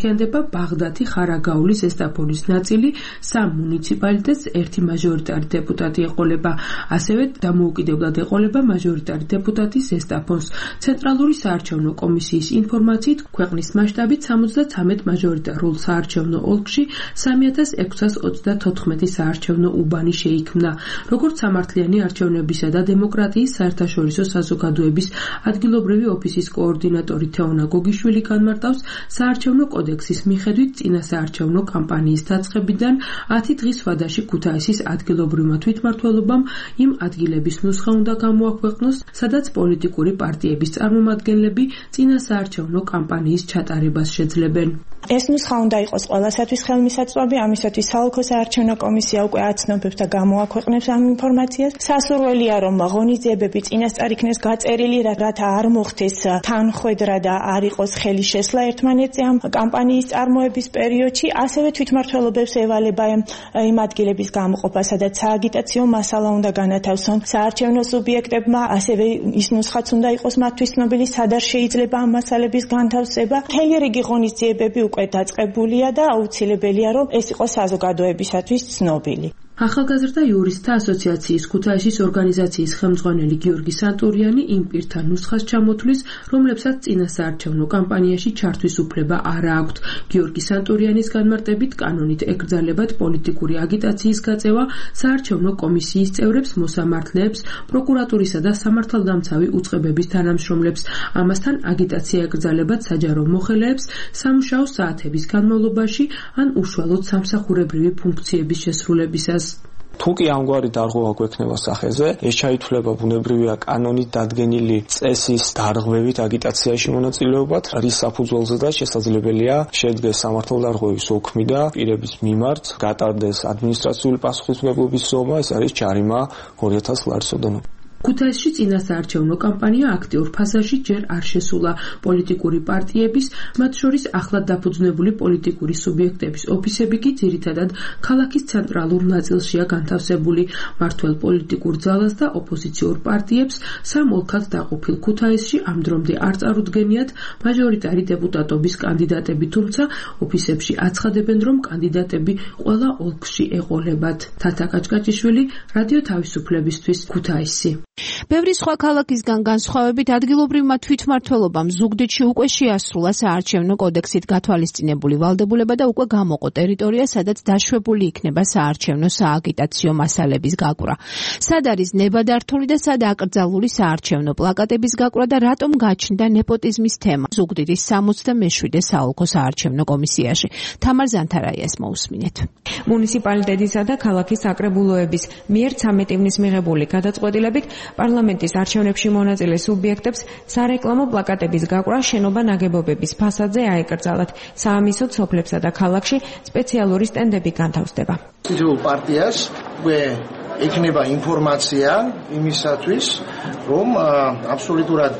გაერთიანდება ბაღდათი, ხარაგაული, ზესტაფონის ნაწილი, სამ მუნიციპალიტეტს ერთი მაჟორიტარი დეპუტატი ეყოლება. ასევე დამოუკიდებლად ეყოლება მაჟორიტარი დეპუტატი ზესტაფონს. ცენტრალური საარჩევნო კომისიის ინფორმაციით, ქვეყნის მასშტაბით სამოცდათამეტ მაჟორიტარულ საარჩევნო ოლქში სამი ათას ექვსას ოცდათოთხმეტი საარჩევნო უბანი შეიქმნა. როგორც სამართლიანი არჩევნებისა და დემოკრატიის საერთაშორისო საზოგადოების ადგილობრივი ოფისის კოორდინატორი თეონა გოგიშვილი განმარტავს, საარჩევნო კოდექსის მიხედვით წინა საარჩევნო კამპანიის დაწყებიდან ათი დღის ვადაში ქუთაისის ადგილობრივმა თვითმმართველობამ იმ ადგილების ნუსხა უნდა გამოაქვეყნოს, სადაც პოლიტიკური პარტიების წარმომადგენლები წინა საარჩევნო კამპანიის ჩატარებას შეძლებენ. ეს ნუსხა უნდა იყოს ყველასათვის ხელმისაწვდომი, ამისათვის საოლქო საარჩევნო კომისია უკვე აცნობებს და გამოაქვეყნებს ამ ინფორმაციას. სასურველია, რომ ღონისძიებები წინასწარ იქნეს გაწერილი, რათა არ მოხდეს თანხვედრა და არ იყოს ხელი შესლა ერთმანეთზე ამ კამპანიის წარმოების პერიოდში. ასევე თვითმმართველობებს ევალება იმ ადგილების გამოყოფა, სადაც სააგიტაციო მასალა უნდა განათავსონ საარჩევნო სუბიექტებმა, ასევე ის ნუსხაც უნდა იყოს მათთვის ცნობილი, სად არ შეიძლება ამ მასალების განთავსება. მთელი რიგი ღონისძიებები უკვე დაწყებულია და აუცილებელია, რომ ეს იყოს საზოგადოებისათვის ცნობილი. ახალგაზრდა იურისტთა ასოციაციის ქუთაისის ორგანიზაციის ხელმძღვანელი გიორგი სანტურიანი იმ პირთა ნუსხას ჩამოთვლის, რომლებსაც წინა საარჩევნო კამპანიაში ჩართვის უფლება არ აქვთ. გიორგი სანტურიანის განმარტებით, კანონით ეკრძალებათ პოლიტიკური აგიტაციის გაწევა საარჩევნო კომისიის წევრებს, მოსამართლეებს, პროკურატურისა და სამართალდამცავი უწყებების თანამშრომლებს. ამასთან აგიტაცია ეკრძალებათ საჯარო მოხელეებს სამუშაო საათების განმავლობაში ან უშუალოდ სამსახურებრივი ფუნქციების შესრულებისას. თუ კი ამგვარი დარღვევა გვექნება სახეზე, ეს ჩაითვლება ბუნებრივია კანონით დადგენილი წესის დარღვევით აგიტაციაში მონაწილეობად, რის საფუძველზედაც შესაძლებელია შედგეს სამართალდარღვევის ოქმი და პირების მიმართ გატარდეს ადმინისტრაციული პასუხისმგებლობის ზომა, ეს არის ჯარიმა ორი ათას ლარის ოდენობით. ქუთაისში წინა საარჩევნო კამპანია აქტიურ ფაზაში ჯერ არ შესულა. პოლიტიკური პარტიების, მათ შორის ახლად დაფუძნებული პოლიტიკური სუბიექტების ოფისები კი ძირითადად ქალაქის ცენტრალურ ნაწილშია განთავსებული. მართველ პოლიტიკურ ძალას და ოპოზიციურ პარტიებს სამ ოლქად დაყოფილ ქუთაისში ამ დრომდე არ წარუდგენიათ მაჟორიტარი დეპუტატობის კანდიდატები, თუმცა ოფისებში აცხადებენ, რომ კანდიდატები ყველა ოლქში ეყოლებათ. თათა კაჭკაჭიშვილი, რადიო თავისუფლებისთვის, ქუთაისი. ბევრი სხვა ქალაქისგან განსხვავებით ადგილობრივმა თვითმმართველობამ ზუგდიდში უკვე შეასრულა საარჩევნო კოდექსით გათვალისწინებული ვალდებულება და უკვე გამოყო ტერიტორია, სადაც დაშვებული იქნება საარჩევნო სააგიტაციო მასალების გაკვრა. სად არის ნებადართული და სად აკრძალული საარჩევნო პლაკატების გაკვრა და რატომ გაჩნდა ნეპოტიზმის თემა ზუგდიდის სამოცდამეშვიდე საოლქო საარჩევნო კომისიაში. თამარ ზანთარაიას მოусმინეთ. მუნიციპალიტეტისა და ქალაქის საკრებულოების მიერ ცამეტ ივნის მიღებული გადაწყვეტილებით პარლამენტის არჩევნებში მონაწილე სუბიექტებს სარეკლამო პლაკატების გაკვრა შენობა ნაგებობების ფასადზე აეკრძალათ. საამისოდ სოფლებსა და ქალაქში სპეციალური სტენდები განთავსდება. თითოეულ პარტიას უკვე ექნება ინფორმაცია იმისათვის, რომ აბსოლუტურად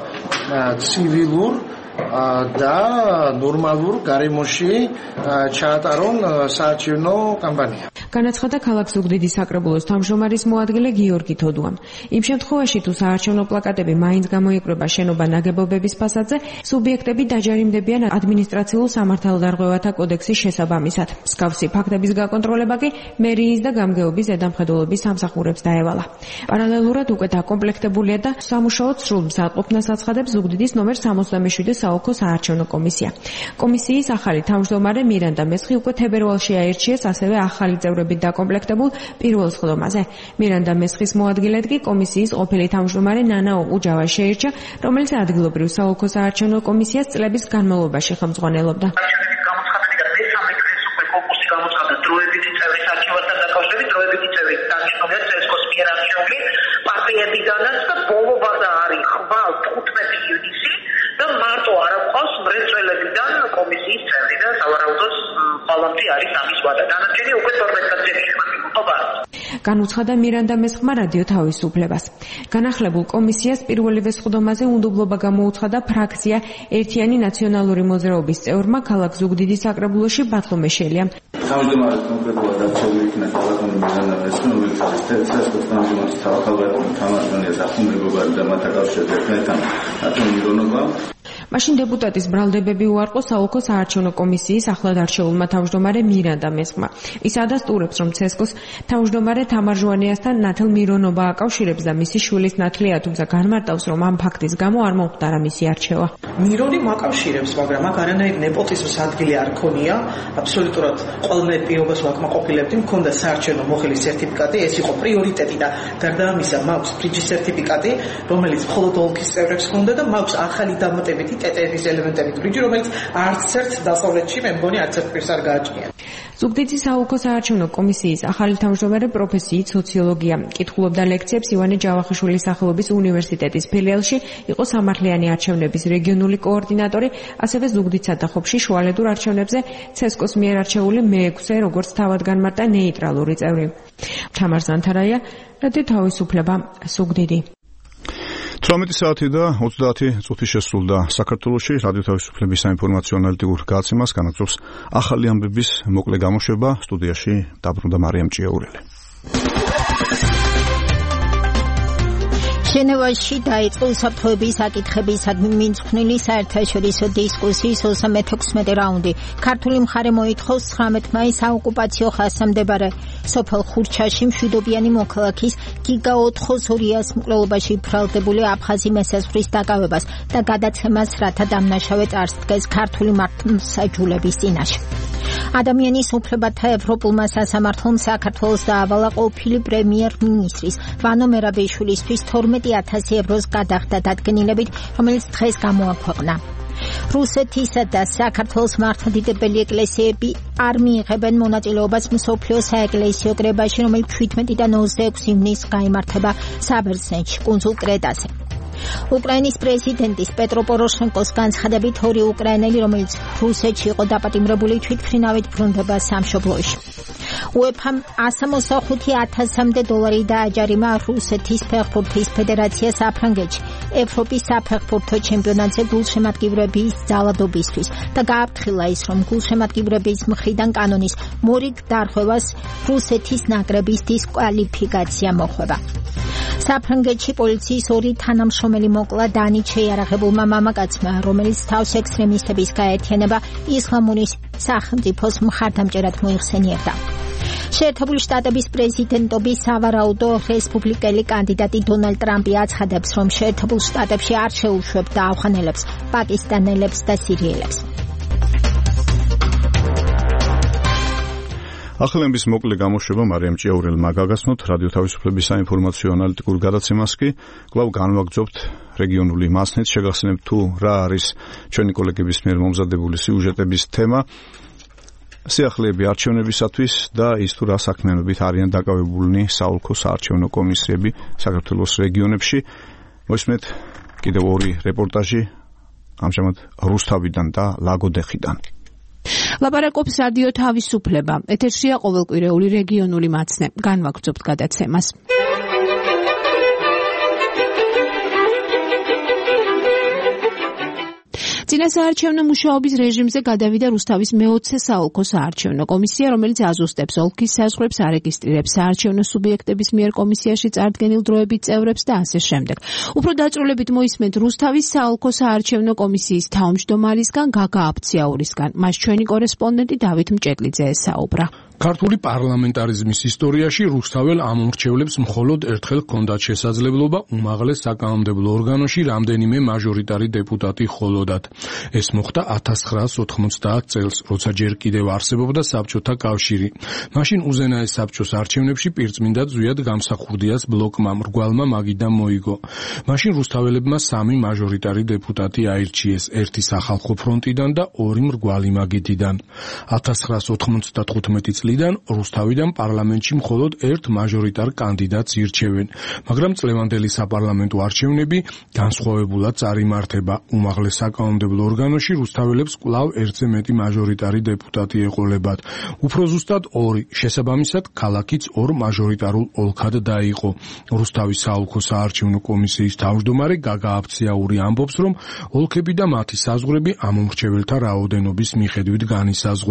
ცივილურ და ნორმალურ გარემოში ჩაატარონ საარჩევნო კამპანია. განაცხადა ქალაქ ზუგდიდის საკრებულოს თავმჯდომარის მოადგილე გიორგი თოდუამ. იმ შემთხვევაში, თუ საარჩევნო პლაკატები მაინც გამოიკრება შენობა ნაგებობების ფასადზე, სუბიექტები დაჯარიმდებიან ადმინისტრაციულ სამართალდარღვევათა კოდექსის შესაბამისად. მსგავსი ფაქტების გაკონტროლება კი მერიის და გამგეობის ზედამხედველობის სამსახურებს დაევალა. პარალელურად უკვე დაკომპლექტებულია და სამუშაოდ სრულ მზადყოფნას აცხადებს ზუგდიდის ნომერ სამოცდამეშვიდე საოლქო საარჩევნო კომისია. კომისიის ახალი თავმჯდომარე მირანდა მესხი უკვე თებერვალში აირჩიეს ასევე ახალი წევრებით დაკომპლექტებულ პირველ სხდომაზე. მირანდა მესხის მოადგილედ კი კომისიის ყოფილი თავმჯდომარე ნანა ოყუჯავა შეირჩა, რომელიც ადგილობრივ საოლქო საარჩევნო კომისიას წლების განმავლობაში ხელმძღვანელობდა. გამოცხადა დროებითი წევრის არქივასთან დაკავშირებით, დროებითი წევრის დანიშნულია წესკოს მიერ არჩეული პარტიებიდანაც და ბოლო ვადა არის ხვალ თხუთმეტი ივნისი და მარტო არ აქვს მრეწველებიდან კომისიის წევრი და სავარაუდოდ ხვალამდე არის ამის ვადა. დანარჩენი უკვე თორმეტ წელიწადში მოხდება. განუცხადა მირანდა მესხმა რადიო თავისუფლებას. განახლებულ კომისიას პირველივე სხდომაზე უნდობლობა გამოუცხადა ფრაქცია ერთიანი ნაციონალური მოძრაობის წევრმა ქალაქ ზუგდიდის საკრებულოში ბათლო მეშელიამ. თავმჯდომარე კონკრეტულად არჩეული იქნა ქალაქონი მირანდა მესხმა, რომელიც არის თეთრსასკოს თავმჯდომარის თავმჯდომარე თამაშმენია და ხუმეგობარი და მათ აკავშირებს ერთმანეთთან ათონი მირონობა. მაშინ დეპუტატის ბრალდებები უარყო საოლქო საარჩევნო კომისიის ახლად არჩეულმა თავმჯდომარე მირანდა მესხმა. ის ადასტურებს, რომ ცესკოს თავმჯდომარე თამარ ჟუანიასთან ნათელ მირონობა აკავშირებს და მისი შვილის ნათლია, თუმცა განმარტავს, რომ ამ ფაქტის გამო არ მომხდარა მისი არჩევა. მირონი მაკავშირებს, მაგრამ აქ არანაირ ნეპოტიზმის ადგილი არ ქონია. აბსოლუტურად ყველანაირ პირობას ვაკმაყოფილებდი, მქონდა საარჩევნო მოხელის სერტიფიკატი, ეს იყო პრიორიტეტი და გარდა ამისა მაქვს ფრიჯის სერტიფიკატი, რომელიც მხოლოდ ოლქის წევრებს ჰქონდა და მაქვს ახალი დამატებითი ტეტევის ელემენტები ფრიჯი, რომელიც არც ერთ დასავლეთში მე მგონი არც ერთ პირს არ გააჩნია. ზუგდიდის საოლქო საარჩევნო კომისიის ახალი თავმჯდომარე პროფესიით სოციოლოგია. კითხულობდა ლექციებს ივანე ჯავახიშვილის სახელობის უნივერსიტეტის ფილიალში, იყო სამართლიანი არჩევნების რეგიონული კოორდინატორი, ასევე ზუგდიდსა და ხობში შუალედურ არჩევნებზე ცესკოს მიერ არჩეული მეექვსე, როგორც თავად განმარტა, ნეიტრალური წევრი. თამარ ზანთარაია, რადიო თავისუფლება, ზუგდიდი. თვრამეტი საათი და ოცდაათი წუთი შესრულდა. საქართველოში რადიო თავისუფლების საინფორმაციო ანალიტიკურ გადაცემას განაგრძობს ახალი ამბების მოკლე გამოშვება. სტუდიაში დაბრუნდა მარიამ ჭიაურელი. ჟენევაში დაიწყო უსაფრთხოების საკითხებისადმი მიმწყნილი საერთაშორისო დისკუსიის ოცდამეთექვსმეტე რაუნდი. ქართული მხარე მოითხოვს ცხრამეტ მაისს საოკუპაციო ხაზთან მდებარე სოფელ ხურჩაში მშვიდობიანი მოქალაქის გიგა ოთხოცდაორიას მკვლელობაში ფრალდებული აფხაზი მესაზღვრის დაკავებას და გადაცემას, რათა დამნაშავე წარსდგეს ქართული მართლმსაჯულების წინაშე. ადამიანის უფლებათა ევროპულმა სასამართლომ საქართველოს დაავალა ყოფილი პრემიერ-მინისტრის ვანო მერაბიშვილისთვის თორმეტი ათასი ევროს გადახდა დადგენილებით, რომელიც დღეს გამოაქვეყნა. რუსეთისა და საქართველოს მართლმადიდებელი ეკლესიები არ მიიღებენ მონაწილეობას მსოფლიო საეკლესიო კრებაში, რომელიც შვიდმეტიდან ოცდაექვსი ივნისს გაიმართება საბერძნეთში, კუნძულ კრეტაზე. უკრაინის პრეზიდენტის პეტრო პოროშენკოს განცხადებით, ორი უკრაინელი, რომელიც რუსეთში იყო დაპატიმრებული, თვითმფრინავით ბრუნდება სამშობლოში. უეფამ ასა ოცდახუთი ათასამდე დოლარი დააჯარიმა რუსეთის ფეხბურთის ფედერაციას საფრანგეთში ევროპის საფეხბურთო ჩემპიონატზე გულშემატკივრების ძალადობისთვის და გააფრთხილა ის, რომ გულშემატკივრების მხრიდან კანონის მორიგ დარღვევას რუსეთის ნაკრების დისკვალიფიკაცია მოხვება. საფრანგეთში პოლიციის ორი თანამშრომელი მოკლა დანით შეიარაღებულმა მამაკაცმა, რომელიც თავს ექსტრემისტების გაერთიანება ისლამური სახელმწიფოს მხარდამჭერად მოიხსენიებდა. შეერთებული შტატების პრეზიდენტობის სავარაუდო რესპუბლიკელი კანდიდატი დონალდ ტრამპი აცხადებს, რომ შეერთებულ შტატებში არ შეუშვებდა ავღანელებს, პაკისტანელებს და სირიელებს. ახალების მოკლე გამოშვება მარიამ ჭიაურელმა გაგაცნოთ. რადიო თავისუფლების საინფორმაციო ანალიტიკურ გადაცემას კი კვლავ განვაგრძობთ რეგიონული მასნით. შეგახსენებთ თუ რა არის ჩვენი კოლეგების მიერ მომზადებული სიუჟეტების თემა. სიახლეები არჩევნებისათვის და ის თუ რა საქმიანობით არიან დაკავებულნი საოლქო საარჩევნო კომისიები საქართველოს რეგიონებში. მოისმენთ კიდევ ორი რეპორტაჟი ამჟამად რუსთავიდან და ლაგოდეხიდან. ლაპარაკობს რადიო თავისუფლება. ეთერშია ყოველკვირეული რეგიონული მაცნე. განვაგრძობთ გადაცემას. წინასაარჩევნო მუშაობის რეჟიმზე გადავიდა რუსთავის მეოცე საოლქო საარჩევნო კომისია, რომელიც აზუსტებს ოლქის საზღვრებს, არეგისტრირებს საარჩევნო სუბიექტების მიერ კომისიაში წარდგენილ დროებით წევრებს და ასე შემდეგ. უფრო დაწვრილებით მოისმენთ რუსთავის საოლქო საარჩევნო კომისიის თავმჯდომარისგან გაგა აბციაურისგან. მას ჩვენი კორესპონდენტი დავით მჭეკლიძე ესაუბრა. ქართული პარლამენტარიზმის ისტორიაში რუსთაველ ამომრჩევლებს მხოლოდ ერთხელ ჰქონდათ შესაძლებლობა უმაღლეს საკანონმდებლო ორგანოში რამდენიმე მაჟორიტარი დეპუტატი ხოლოდათ. ეს მოხდა ათას ცხრაას ოთხმოცდაათ წელს, როცა ჯერ კიდევ არსებობდა საბჭოთა კავშირი. მაშინ უზენაეს საბჭოს არჩევნებში პირწმინდად ზვიად გამსახურდიას ბლოკმა მრგვალმა მაგიდამ მოიგო. მაშინ რუსთაველებმა სამი მაჟორიტარი დეპუტატი აირჩიეს, ერთი სახალხო ფრონტიდან და ორი მრგვალი მაგიდიდან. ათას ცხრაას ოთხმოცდათხუთმეტი წლიდან რუსთავიდან პარლამენტში მხოლოდ ერთ მაჟორიტარ კანდიდატს ირჩევენ, მაგრამ წლევანდელი საპარლამენტო არჩევნები განსხვავებულად წარიმართება. უმაღლეს საკანონმდებლო ორგანოში რუსთაველებს კვლავ ერთზე მეტი მაჟორიტარი დეპუტატი ეყოლებათ. უფრო ზუსტად ორი, შესაბამისად ქალაქიც ორ მაჟორიტარულ ოლქად დაიყო. რუსთავის საოლქო საარჩევნო კომისიის თავმჯდომარე გაგა აბციაური ამბობს, რომ ოლქები და მათი საზღვრები ამომრჩეველთა რაოდენობის მიხედვით განისაზღვრა.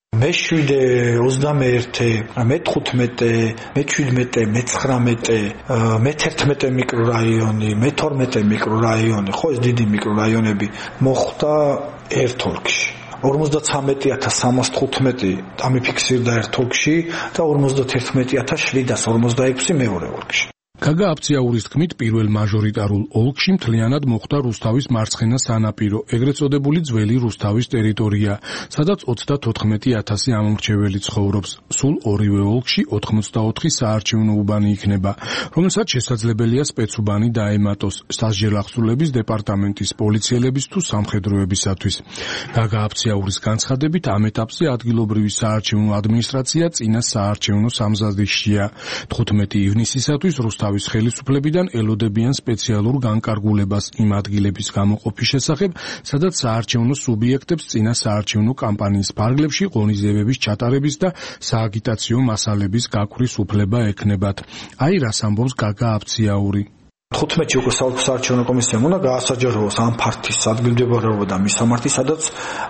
მეშვიდე, ოცდამეერთე, მეთხუთმეტე, მეჩვიდმეტე, მეცხრამეტე, მეთერთმეტე მიკრორაიონი, მეთორმეტე მიკრორაიონი, ხო ეს დიდი მიკრორაიონები მოხვდა ერთ ოლქში. ორმოცდაცამეტი ათას სამას თხუთმეტი დამიფიქსირდა ერთ ოლქში და ორმოცდაათერთმეტი ათას შვიდას ორმოცდაექვსი მეორე ოლქში. გაგა აფციაურის თქმით, პირველ მაჟორიტარულ ოლქში მთლიანად მოხვდა რუსთავის მარცხენა სანაპირო, ეგრეთ წოდებული ძველი რუსთავის ტერიტორია, სადაც ოცდათოთხმეტი ათასი ამომრჩეველი ცხოვრობს. სულ ორივე ოლქში ოთხმოცდაოთხი საარჩევნო უბანი იქნება, რომელსაც შესაძლებელია სპეცუბანი დაემატოს სასჯელახსულების დეპარტამენტის პოლიციელების თუ სამხედროებისათვის. გაგა აფციაურის განცხადებით, ამ ეტაპზე ადგილობრივი საარჩევნო ადმინისტრაცია წინა საარჩევნო სამზადისშია. თხუთმეტი ივნისისათვის რუსთავის ხელისუფლებიდან ელოდებიან სპეციალურ განკარგულებას იმ ადგილების გამოყოფის შესახებ, სადაც საარჩევნო სუბიექტებს წინა საარჩევნო კამპანიის ფარგლებში ღონისძიებების ჩატარების და სააგიტაციო მასალების გაკვრის უფლება ექნებათ. აი რას ამბობს გაგა აფციაური. თხუთმეტში უკვე საოლქო საარჩევნო კომისიამ უნდა გაასაჯაროოს ამ ფართის ადგილმდებარეობა და მისამართი, სადაც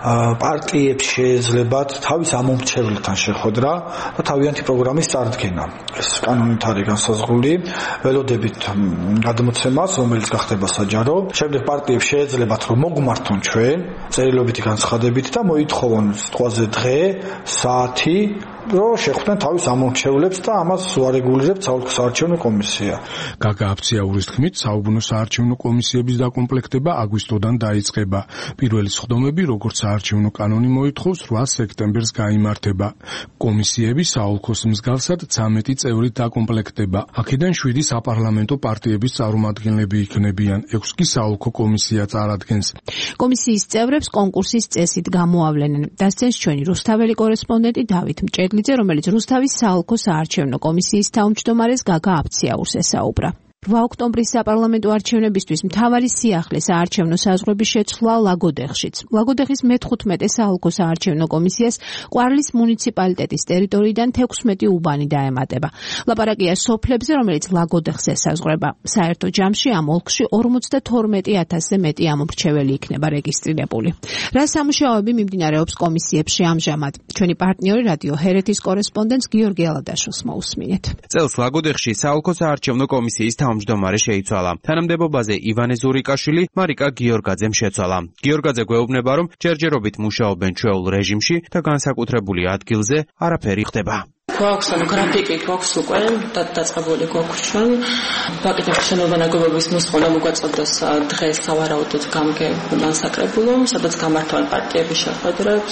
პარტიებს შეეძლებათ თავის ამომრჩეველთან შეხვედრა და თავიანთი პროგრამის წარდგენა. ეს კანონით არის განსაზღვრული, ველოდებით გადმოცემას, რომელიც გახდება საჯარო. შემდეგ პარტიებს შეეძლებათ, რომ მოგმართონ ჩვენ წერილობითი განცხადებით და მოითხოვონ სიტყვაზე დღე, საათი, რომ შეხვდნენ თავის ამომრჩევლებს და ამას უარეგულირებთ საოლქო საარჩევნო კომისია. გაგა აფციაურის თქმით, საუბნო საარჩევნო კომისიების დაკომპლექტება აგვისტოდან დაიწყება. პირველი სხდომები, როგორც საარჩევნო კანონი მოითხოვს, რვა სექტემბერს გაიმართება. კომისიები საოლქოს მსგავსად ცამეტი წევრით დაკომპლექტება. აქედან შვიდი საპარლამენტო პარტიების წარმომადგენლები იქნებიან, ექვსი კი საოლქო კომისია წარადგენს. კომისიის წევრებს კონკურსის წესით გამოავლენენ. დასცენს ჩვენი რუსთაველი კორესპონდენტი დავით მჭედლიძე, რომელიც რუსთავის საოლქო საარჩევნო კომისიის თავმჯდომარეს გაგა აფციაურს ესაუბრა. რვა ოქტომბრის საპარლამენტო არჩევნებისთვის მთავარი სიახლე საარჩევნო საზღვრების შეცვლა ლაგოდეხშიც. ლაგოდეხის მეთხუთმეტე საოლქო საარჩევნო კომისიას ყვარლის მუნიციპალიტეტის ტერიტორიიდან თექვსმეტი უბანი დაემატება. ლაპარაკია სოფლებზე, რომელიც ლაგოდეხს ესაზღვრება. საერთო ჯამში ამ ოლქში ორმოცდათორმეტი ათასზე მეტი ამომრჩეველი იქნება რეგისტრირებული. რა სამუშაოები მიმდინარეობს კომისიებში ამჟამად? ჩვენი პარტნიორი რადიო ჰერეთის კორესპონდენტს გიორგი ალადაშვილს მოусმინეთ. წელს ლაგოდეხში საოლქო საარჩევნო კომისიის თავმჯდომარე შეიცვალა. თანამდებობაზე ივანე ზურიკაშვილი მარიკა გიორგაძემ შეცვალა. გიორგაძე გვეუბნება, რომ ჯერჯერობით მუშაობენ ჩვეულ რეჟიმში და განსაკუთრებული ადგილზე არაფერი ხდება. გვაქვს ანუ გრაფიკი გვაქვს უკვე და დაწყებული გვაქვს ჩვენ ვაკეთებთ შენობა ნაგებობის მოსყოლა მოგვაწოდოს დღეს სავარაუდოდ გამგებულანსაკრებულო, სადაც გამართვალ პარტიების შეხვედრებს,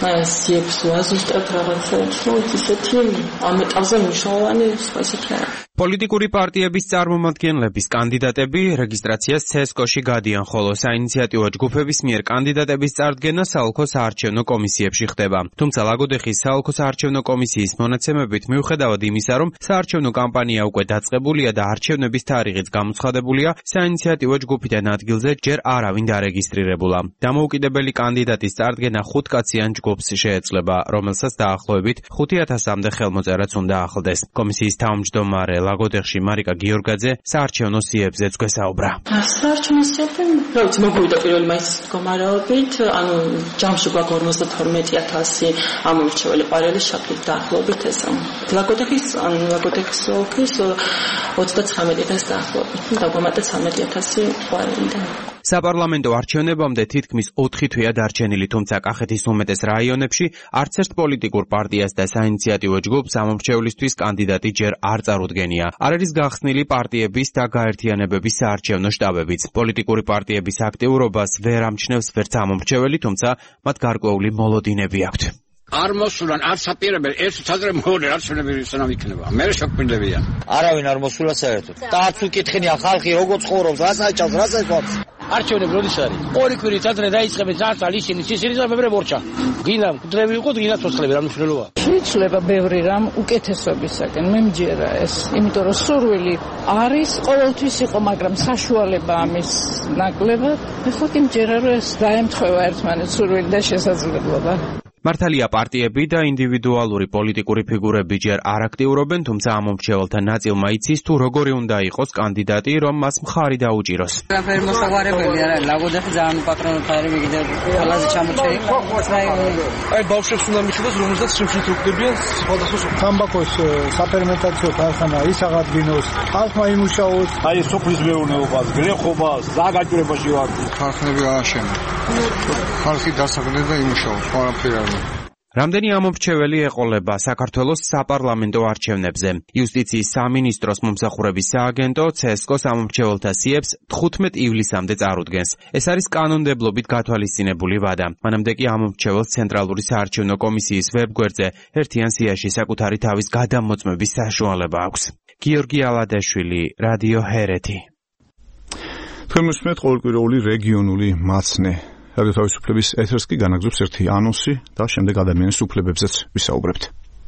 სიებს ვაზუსტებთ რაღაცებს, ну ისეთი ამ ეტაპზე მნიშვნელოვანი ისეთი. პოლიტიკური პარტიების წარმომადგენლების კანდიდატები რეგისტრაციას ცესკოში გადიან, ხოლო საინიციატივო ჯგუფების მიერ კანდიდატების წარდგენა საოლქო საარჩევნო კომისიებში ხდება. თუმცა ლაგოდეხის საოლქო საარჩევნო კომისიის მონაცემებით, მიუხედავად იმისა, რომ საარჩევნო კამპანია უკვე დაწყებულია და არჩევნების თარიღიც გამოცხადებულია, საინიციატივო ჯგუფიდან ადგილზე ჯერ არავინ დარეგისტრირებულა. დამოუკიდებელი კანდიდატის წარდგენა ხუთკაციან ჯგუფს შეეძლება, რომელსაც დაახლოებით ხუთი ათასამდე ხელმოწერაც უნდა ახლდეს. კომისიის თავმჯდომარე ლაგოდეხში მარიკა გიორგაძე საარჩევნო სიებზეც გვესაუბრა. საარჩევნო სიები, როგორც მოგვიდა პირველი მაისის მდგომარეობით, ანუ ჯამში გვაქვს ორმოცდათორმეტი ათასი ამომრჩეველი ყვარელი შაფლით დაახლოებით ეს ლაგოდეხის ან ლაგოდეხის ოლქის ოცდაცხრამეტი ათასი დაახლოებით, დაგვამატა ცამეტი ათასი ყვარელი და საპარლამენტო არჩევნებამდე თითქმის ოთხი თვეა დარჩენილი, თუმცა კახეთის უმეტეს რაიონებში არც ერთ პოლიტიკურ პარტიას და საინიციატივო ჯგუფს ამომრჩევლისთვის კანდიდატი ჯერ არ წარუდგენია. არ არის გახსნილი პარტიების და გაერთიანებების საარჩევნო შტაბებიც. პოლიტიკური პარტიების აქტიურობას ვერ ამჩნევს ვერც ამომრჩეველი, თუმცა მათ გარკვეული მოლოდინები აქვთ. არ მოსულან, არ საპირებელ, ეს თაზრე მოვლენ, არ შეიძლება ისინი იქნება. მე შეკვირდებიან. არავინ არ მოსულა საერთოდ. და არც უკითხენია ხალხი როგორ ცხოვრობს, რა საჭავს, რა საჭავს. არჩევნები როდის არის? ორი კვირით ადრე დაიწყებენ ძარცალ ისინი, ისინი ძაბებრე მორჩა. გინა მკვდრები იყო, გინა ცოცხლები, რა მნიშვნელობა? შეიძლება ბევრი რამ უკეთესობისაკენ, მე მჯერა ეს, იმიტომ რომ სურვილი არის, ყოველთვის იყო, მაგრამ საშუალება ამის ნაკლებად. ეხლა კი მჯერა რომ ეს დაემთხვევა ერთმანეთს სურვილი და შესაძლებლობა. მართალია პარტიები და ინდივიდუალური პოლიტიკური ფიგურები ჯერ არ აქტიურობენ, თუმცა ამ მომრჩეველთა ნაწილმა იცის თუ როგორი უნდა იყოს კანდიდატი, რომ მას მხარი დაუჭიროს. რაფერი მოსაგვარებელი არა, ლაგოდეხი ძალიან პატრონო ხარი მიგიდე ყველაზე ჩამოჭერი. აი ბავშვებს უნდა მიხედოს, რომელსაც შევშით უკდებიან სხვადასხვა თამბაქოს საფერმენტაციო ქარხანა, ის აღადგინოს, ხალხმა იმუშაოს. აი სოფლის მეურნეობას, გრეხობას, ზაგაჭირებაში ვარ. ქარხნები ააშენა. ხალხი დასაგნეს და იმუშაოს, არაფერი არ. რამდენი ამომრჩეველი ეყოლება საქართველოს საპარლამენტო არჩევნებზე. იუსტიციის სამინისტროს მომსახურების სააგენტო ცესკოს ამომრჩეველთა სიებს თხუთმეტ ივლისამდე წარუდგენს. ეს არის კანონმდებლობით გათვალისწინებული ვადა. მანამდე კი ამომრჩეველს ცენტრალური საარჩევნო კომისიის ვებგვერდზე ერთიან სიაში საკუთარი თავის გადამოწმების საშუალება აქვს. გიორგი ალადაშვილი, რადიო ჰერეთი. თქვენ მოსმენთ ყოველკვირეული რეგიონული მაცნე. რადიო თავისუფლების ეთერს კი განაგზობს ერთი ანონსი და შემდეგ ადამიანის უფლებებზეც ვისაუბრებთ.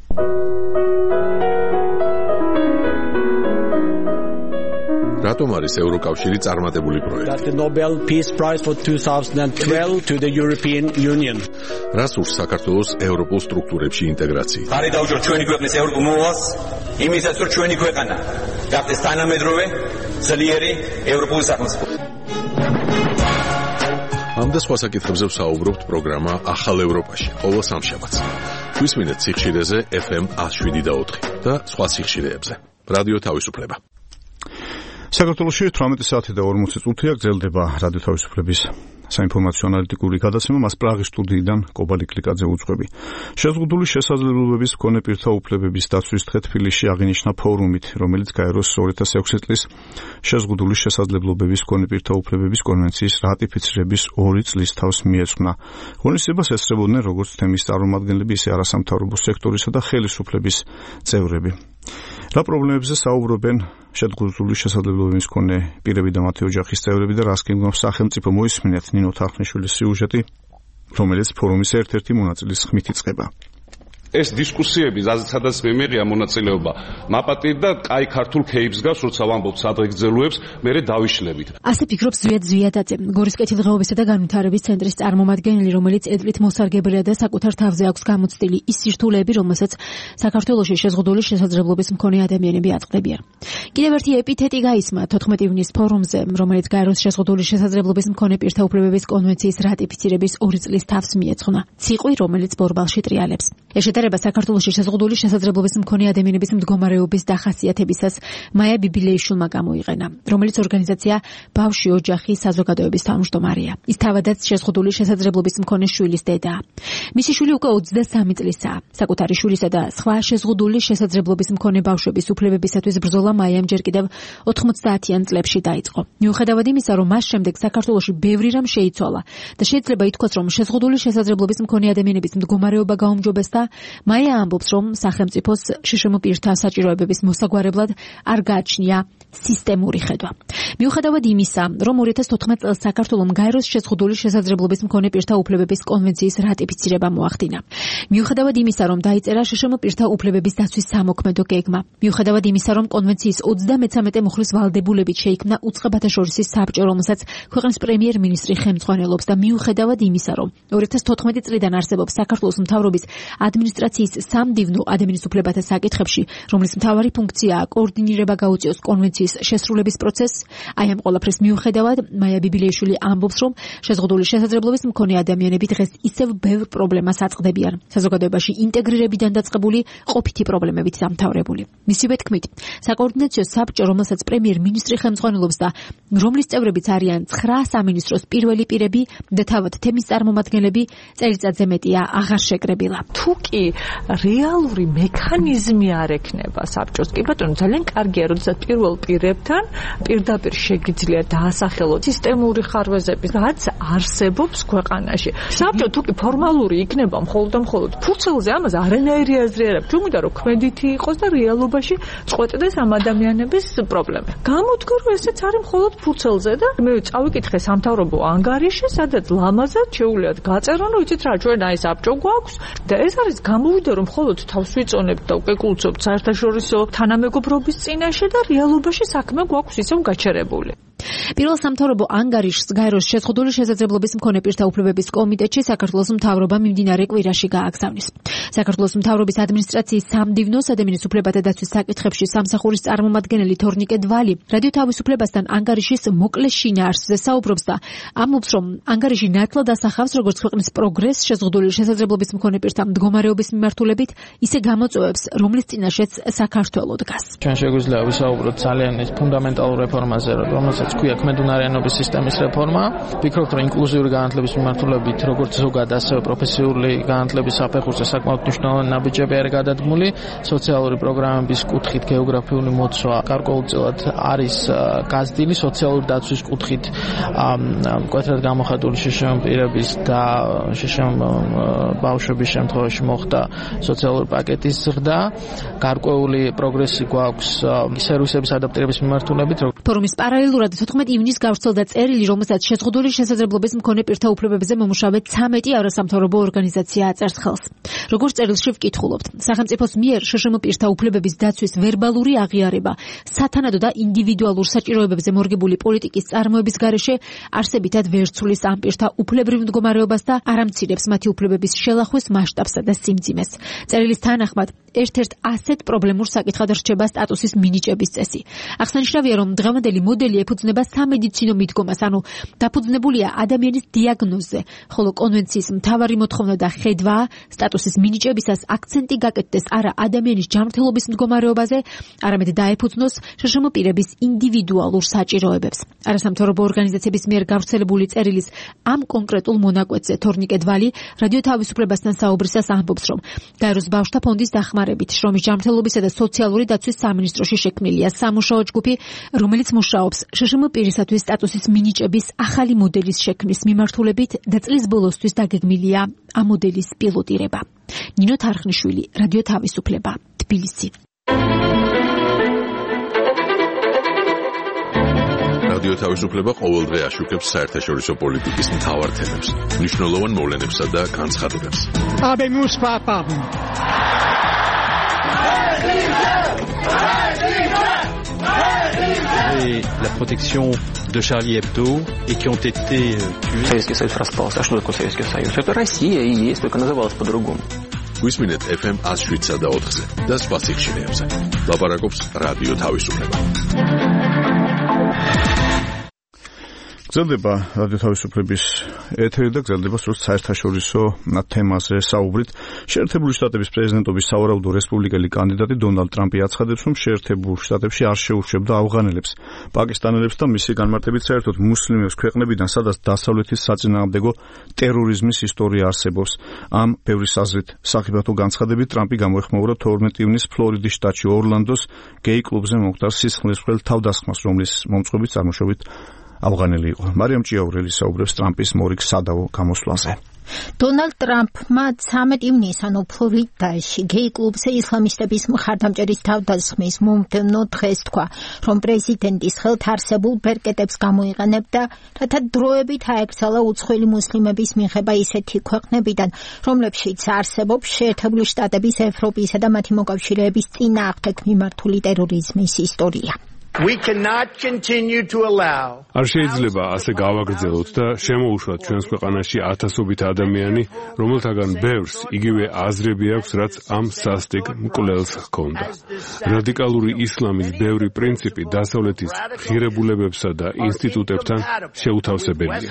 რატომ არის ევროკავშირი წარმატებული პროექტი? The Nobel Peace Prize for twenty twelve to the European Union. რას ურს საქართველოს ევროპულ სტრუქტურებში ინტეგრაცია? ხარი დაუჭიროთ ჩვენი ქვეყნის ევროპულ მოვალს, იმისაც რომ ჩვენი ქვეყანა გახდეს თანამედროვე, ძლიერი ევროპული სახელმწიფო. ამ და სხვა საკითხებზე ვსაუბრობთ პროგრამა ახალ ევროპაში, ყოველ სამშაბათს. გვისმინეთ სიხშირეზე ეფ ემ one oh seven და ოთხი და სხვა სიხშირეებზე. რადიო თავისუფლება. საქართველოში თვრამეტი საათი და ორმოცი წუთია გრძელდება რადიო თავისუფლების საინფორმაციო ანალიტიკური გადაცემა. მას პრაღის სტუდიიდან კობალი კლიკაძე უძღვები. შეზღუდული შესაძლებლობების მქონე პირთა უფლებების დაცვის დღე თბილისში აღინიშნა ფორუმით, რომელიც გაეროს two thousand six წლის შეზღუდული შესაძლებლობების მქონე პირთა უფლებების კონვენციის რატიფიცირების ორი წლის თავს მიეძღვნა. ღონისძიებას ესწრებოდნენ როგორც თემის წარმომადგენლები, ისე არასამთავრობო სექტორისა და ხელისუფლების წევრები. რა პრობლემებზე საუბრობენ შეზღუდული შესაძლებლობების მქონე პირები და მათი ოჯახის წევრები და რას გემგნობს სახელმწიფო? მოისმინეთ ნინო თარხნიშვილის სიუჟეტი, რომელიც ფორუმის ერთ-ერთი მონაწილის ხმით იწყება. ეს დისკუსიები, სადაც მე მეღია მონაწილეობა, მაპატიეთ და კაი ქართულ ქეიფს გავს, როცა ვამბობთ სადღეგრძელოებს, მერე დავიშლებით. ასე ფიქრობს ზვიად ზვიადაძე, გორის კეთილდღეობისა და განვითარების ცენტრის წარმომადგენელი, რომელიც ედლით მოსარგებელია და საკუთარ თავზე აქვს გამოცდილი ის სირთულეები, რომელსაც საქართველოში შეზღუდული შესაძლებლობის მქონე ადამიანები აწყდებიან. კიდევ ერთი ეპითეტი გაისმა თოთხმეტი ივნის ფორუმზე, რომელიც გაეროს შეზღუდული შესაძლებლობის მქონე პირთა უფლებების კონვენციის რატიფიცირების ორი წლის თავს მიეძღვნა. ციყვი, რომელიც ბორბალში ტრიალებს. შედარება საქართველოში შეზღუდული შესაძლებლობის მქონე ადამიანების მდგომარეობის დახასიათებისას მაია ბიბილეიშვილმა გამოიყენა, რომელიც ორგანიზაცია ბავშვი ოჯახი საზოგადოების თავმჯდომარეა. ის თავადაც შეზღუდული შესაძლებლობის მქონე შვილის დედაა. მისი შვილი უკვე ოცდასამი წლისაა. საკუთარი შვილისა და სხვა შეზღუდული შესაძლებლობის მქონე ბავშვების უფლებებისათვის ბრძოლა მაიამ ჯერ კიდევ ოთხმოცდაათიან წლებში დაიწყო. მიუხედავად იმისა, რომ მას შემდეგ საქართველოში ბევრი რამ შეიცვალა და შეიძლება ითქვას, რომ შეზღუდული შესაძლებლობის მქონე ადამიანების მდგომარეობა გაუმჯობესდა, მაია ამბობს, რომ სახელმწიფოს შშმ პირთა საჭიროებების მოსაგვარებლად არ გააჩნია სისტემური ხედვა. მიუხედავად იმისა, რომ ორი ათას თოთხმეტ წელს საქართველომ გაეროს შეზღუდული შესაძლებლობის მქონე პირთა უფლებების კონვენციის რატიფიცირება მოახდინა. მიუხედავად იმისა, რომ დაიწერა შშმ პირთა უფლებების დაცვის სამოქმედო გეგმა. მიუხედავად იმისა, რომ კონვენციის ოცდამეცამეტე მუხლის ვალდებულებით შეიქმნა უცხოთა შორისის საბჭო, რომელსაც ქვეყნის პრემიერ-მინისტრი ხელმძღვანელობს და მიუხედავად იმისა, რომ ორი ათას თოთხმეტი წლიდან არსებობს საქართველოს მთავრობის ადმინისტრაციის სამდივნო ადამიანის უფლებათა საკითხებში, რომლის მთავარი ფუნქციაა კოორდინირება გაუწიოს კონვენციის შესრულების პროცესს. აი ამ ყველაფრის მიუხედავად, მაია ბიბილეიშვილი ამბობს, რომ შეზღუდული შესაძლებლობის მქონე ადამიანები დღეს ისევ ბევრ პრობლემას აწყდებიან, საზოგადოებაში ინტეგრირებიდან დაწყებული ყოფითი პრობლემებით დამთავრებული. მისივე თქმით, საკოორდინაციო საბჭო, რომელსაც პრემიერ-მინისტრი ხელმძღვანელობს და რომლის წევრებიც არიან ცხრა სამინისტროს პირველი პირები და თავად თემის წარმომადგენლები, წელიწადზე მეტია აღარ შეკრებილა. თუ კი რეალური მექანიზმი არ ექნება საბჭოს, კი ბატონო, ძალიან კარგია, როდესაც პირველ პირებთან პირდაპირ შეგიძლია დაასახელოთ სისტემური ხარვეზები, რაც არსებობს ქვეყანაში. საბჭო თუ კი ფორმალური იქნება მხოლოდ და მხოლოდ ფურცელზე, ამას არანაირი აზრი არ აქვს. თუმცა რომ ქმედითი იყოს და რეალობაში წყვეტდეს ამ ადამიანების პრობლემა. გამოდგა, რომ ესეც არის მხოლოდ ფურცელზე და მე წავიკითხე სამთავრობო ანგარიში, სადაც ლამაზად შეუძლიათ გაწერონ, რომ იცით რა, ჩვენ აი საბჭო გვაქვს და ეს არის გამოვიდა რომ მხოლოდ თავს ვიწონებთ და უკვე კულწობთ საერთაშორისო თანამეგობრობის წინაშე და რეალობაში საქმე გვაქვს ისევ გაჩერებული. პირველ სამთავრობო ანგარიშს გაეროს შეზღუდული შესაძლებლობის მქონე პირთა უფლებების კომიტეტში საქართველოს მთავრობა მიმდინარე კვირაში გააგზავნის. საქართველოს მთავრობის ადმინისტრაციის სამდივნო ადამიანის უფლებათა დაცვის საკითხებში სამსახურის წარმომადგენელი თორნიკე დვალი რადიო თავისუფლებასთან ანგარიშის მოკლე შინაარსზე საუბრობს და ამბობს, რომ ანგარიში ნათლად ასახავს როგორც ქვეყნის პროგრესს შეზღუდული შესაძლებლობის მქონე პირთა მდგომარეობის მიმართულებით, ისე გამოწვევებს, რომლის წინაშეც საქართველო დგას. ჩვენ შეგვიძლია ვისაუბროთ ძალიან ის ფუნდამენტალურ რეფორმაზე, რომელსაც ქვია ქმედუნარიანობის სისტემის რეფორმა. ვფიქრობთ, რომ ინკლუზიური განათლების მიმართულებით როგორც ზოგად, ასევე პროფესიული განათლების საფეხურზე საკმაოდ მნიშვნელოვანი ნაბიჯები არის გადადგმული. სოციალური პროგრამების კუთხით გეოგრაფიული მოცვა გარკვეულწილად არის გაზრდილი, სოციალური დაცვის კუთხით მკვეთრად გამოხატული შშმ პირების და შშმ ბავშვების შემთხვევაში მოხდა სოციალური პაკეტის ზრდა. გარკვეული პროგრესი გვაქვს სერვისების ადაპტირების მიმართულებით. ფორუმის პარალელურად თოთხმეტი ივნისს გავრცელდა წერილი, რომელსაც შეზღუდული შესაძლებლობის მქონე პირთა უფლებებზე მომუშავე ცამეტი არასამთავრობო ორგანიზაცია აწერს ხელს. როგორც წერილში ვკითხულობთ, სახელმწიფოს მიერ შშმ პირთა უფლებების დაცვის ვერბალური აღიარება, სათანადო და ინდივიდუალურ საჭიროებებზე მორგებული პოლიტიკის წარმოების გარეშე არსებითად ვერ ცვლის ამ პირთა უფლებრივ მდგომარეობას და არ ამცირებს მათი უფლებების შელახვის მასშტაბსა და სიმძიმეს. წერილის თანახმად, ერთ-ერთ ასეთ პრობლემურ საკითხად რჩება სტატუსის მინიჭების წესი. აღსანიშნავია, რომ დღევანდელი მოდელი ეფუძნება სამედიცინო მიდგომას, ანუ დაფუძნებულია ადამიანის დიაგნოზზე, ხოლო კონვენციის მთავარი მოთხოვნა და ხედვა სტატუსის მინიჭებისას აქცენტი გაკეთდეს არა ადამიანის ჯანმრთელობის მდგომარეობაზე, არამედ დაეფუძნოს შშმ პირების ინდივიდუალურ საჭიროებებს. არასამთავრობო ორგანიზაციების მიერ გავრცელებული წერილის ამ კონკრეტულ მონაკვეთზე თორნიკე დვალი რადიო თავისუფლებასთან საუბრისას ამბობს, რომ გაეროს ბავშვთა ფონდის დახმარებით შრომის ჯანმრთელობისა და სოციალური დაცვის სამინისტროში შექმნილია სამუშაო ჯგუფი, რომელიც მუშაობს შშმ პირისათვის სტატუსის მინიჭების ახალი მოდელის შექმნის მიმართულებით და წლის ბოლოსთვის დაგეგმილია ამ მოდელის პილოტირება. ნინო თარხნიშვილი, რადიო თავისუფლება, თბილისი. რადიო თავისუფლება ყოველდღე აშუქებს საერთაშორისო პოლიტიკის მთავარ თემებს, მნიშვნელოვან მოვლენებსა და განცხადებებს. Habemus papam. Et la protection de Charlie Hebdo et qui ont été tués. Советский Союз распался. А что такое Советский Союз? Это Россия и есть, только называлась по-другому. Висминет эф эм one oh seven და ოთხზე და სხვა სიხშირეებზე. ლაპარაკობს რადიო თავისუფლება. გრძელდება რადიო თავისუფლების ეთერი და გრძელდება სწორედ საერთაშორისო თემაზე საუბრით. შეერთებული შტატების პრეზიდენტობის სავარაუდო რესპუბლიკელი კანდიდატი დონალდ ტრამპი აცხადებს, რომ შეერთებულ შტატებში არ შეურჩებდა ავღანელებს, პაკისტანელებს და მისი განმარტებით საერთოდ მუსლიმებს ქვეყნებიდან, სადაც დასავლეთის საწინააღმდეგო ტერორიზმის ისტორია არსებობს. ამ ბევრის აზრით სახიფათო განცხადებით ტრამპი გამოეხმაურა თორმეტი ივნისს ფლორიდის შტატში ორლანდოს გეი კლუბზე მომხდარ სისხლისმხეլ თავდასხმას, რომლის მომწყობიც წარმოშობით ავღანელი იყო. მარიამ ჭიაურელი საუბრებს ტრამპის მორიგ სადავო გამოსვლაზე. დონალდ ტრამპმა ცამეტი ივნისს ანუ ფლორიდაში გეი კლუბზე ისლამისტების მხარდამჭერის თავდასხმის მომდევნო დღეს თქვა, რომ პრეზიდენტის ხელთ არსებულ ბერკეტებს გამოიყენებდა, რათა დროებით აეკრძალა უცხოელი მუსლიმების მიღება ისეთი ქვეყნებიდან, რომლებშიც არსებობს შეერთებული შტატების, ევროპისა და მათი მოკავშირეების წინააღმდეგ მიმართული ტერორიზმის ისტორია. We cannot continue to allow. არ შეიძლება ასე გავაგრძელოთ და შემოუშვათ ჩვენს ქვეყანაში ათასობით ადამიანი, რომელთაგან ბევრს იგივე აზრები აქვს, რაც ამ სასტიკ მკვლელს ჰქონდა. რადიკალური ისლამის ბევრი პრინციპი დასავლეთის ღირებულებებსა და ინსტიტუტებთან შეუთავსებელია.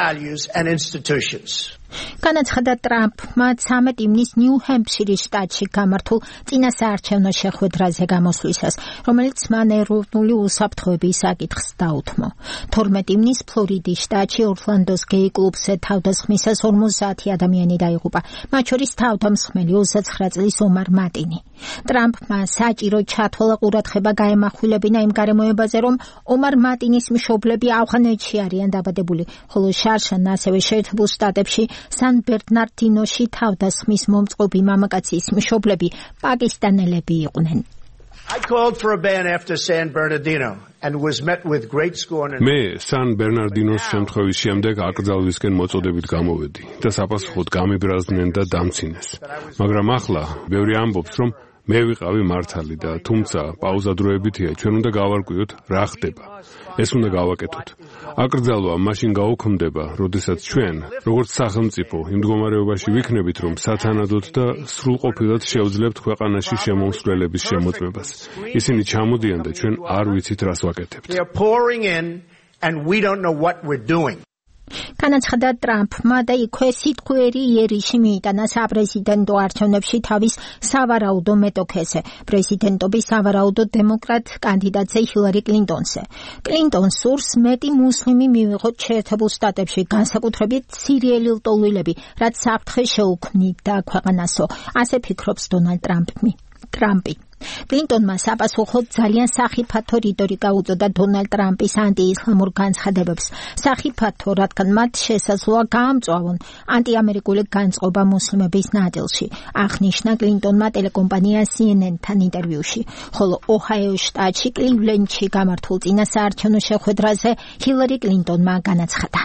განაცხადა ტრამპმა ცამეტი ივნისს ნიუ-ჰემფშირის შტატში გამართულ წინასაარჩევნო შეხვედრაზე გამოსვლისას, რომელიც მან ეროვნული უსაფრთხოების საკითხს დაუთმო. თორმეტი ივნისს ფლორიდის შტატში ორლანდოს გეი კლუბზე თავდასხმისას ორმოცდაათი ადამიანი დაიღუპა, მათ შორის თავდამსხმელი ოცდაცხრა წლის ომარ მატინი. ტრამპმა საჭირო ჩათვალა ყურადღება გაემახვილებინა იმ გარემოებაზე, რომ ომარ მატინის მშობლები ავღანეთში არიან დაბადებული, ხოლო შარშან ასევე შეერთებულ შტატებში სან ბერნარდინოში თავდასხმის მომწყობი მამაკაცის მშობლები პაკისტანელები იყვნენ. I called for a ban after San Bernardino and was met with great scorn. მე სან ბერნარდინოს შემთხვევის შემდეგ აკრძალვისკენ მოწოდებით გამოვედი და საპასუხოდ გამიბრაზდნენ და დამცინეს. მაგრამ ახლა ბევრი ამბობს, რომ მე ვიყავი მართალი და თუმცა პაუზა დროებითია, ჩვენ უნდა გავარკვიოთ რა ხდება. ეს უნდა გავაკეთოთ. აკრძალვა მაშინ გაუქმდება, როდესაც ჩვენ, როგორც სახელმწიფო, იმ მდგომარეობაში ვიქნებით, რომ სათანადოდ და სრულყოფილად შევძლებთ ქვეყანაში შემომსვლელების შემოწმებას. ისინი ჩამოდიან და ჩვენ არ ვიცით რას ვაკეთებთ. They're pouring in and we don't know what we're doing. განაცხადა ტრამპმა და იქვე სიტყვიერი იერიში მიიტანა საპრეზიდენტო არჩევნებში თავის სავარაუდო მეტოქეზე, პრეზიდენტობის სავარაუდო დემოკრატ კანდიდატზე ჰილარი კლინტონზე. კლინტონს სურს მეტი მუსლიმი მივიღოთ შეერთებულ შტატებში, განსაკუთრებით სირიელი ლტოლვილები, რაც საფრთხე შეუქმნიდა ქვეყანასო, ასე ფიქრობს დონალდ ტრამპი. ტრამპი. კლინტონმა საპასუხოდ ძალიან სახიფათო რიტორიკა უწოდა დონალდ ტრამპის ანტიისლამურ განცხადებებს. სახიფათო, რადგან მათ შესაძლოა გაამწვავონ ანტიამერიკული განწყობა მუსლიმების ნაწილში, აღნიშნა კლინტონმა ტელეკომპანია C N N-თან ინტერვიუში. ხოლო ოჰაიოს შტატში კლივლენდში გამართულ წინასაარჩევნო შეხვედრაზე ჰილარი კლინტონმა განაცხადა.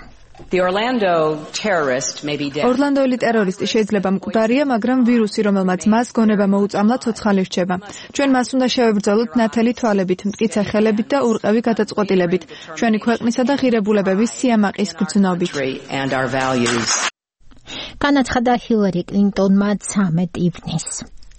ორლანდოელი ტერორისტი შეიძლება მკვდარია, მაგრამ ვირუსი, რომელმაც მას გონება მოუწამლა, ცოცხალი რჩება. ჩვენ მას უნდა შევებრძოლოთ ნათელი თვალებით, მტკიცე ხელებით და ურყევი გადაწყვეტილებით, ჩვენი ქვეყნისა და ღირებულებების სიამაყის გრძნობით. განაცხადა ჰილარი კლინტონმა ცამეტ ივნისს.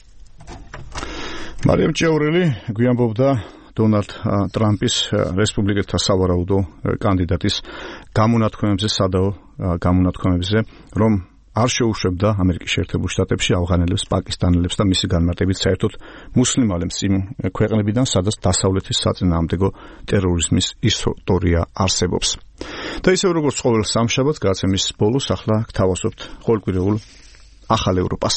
მარიამ ჭიაურელი გვიამბობდა დონალდ ტრამპის რესპუბლიკელთა სავარაუდო კანდიდატის გამონათქვამებზე, სადაო გამონათქვამებზე, რომ არ შეუშვებდა ამერიკის შეერთებულ შტატებში ავღანელებს, პაკისტანელებს და მისი განმარტებით საერთოდ მუსლიმანებს იმ ქვეყნებიდან, სადაც დასავლეთის საწინააღმდეგო ტერორიზმის ისტორია არსებობს. და ისევ როგორც ყოველ სამშაბათს გადაცემის ბოლოს ახლა გთავაზობთ ყოველკვირეულ ახალ ევროპას.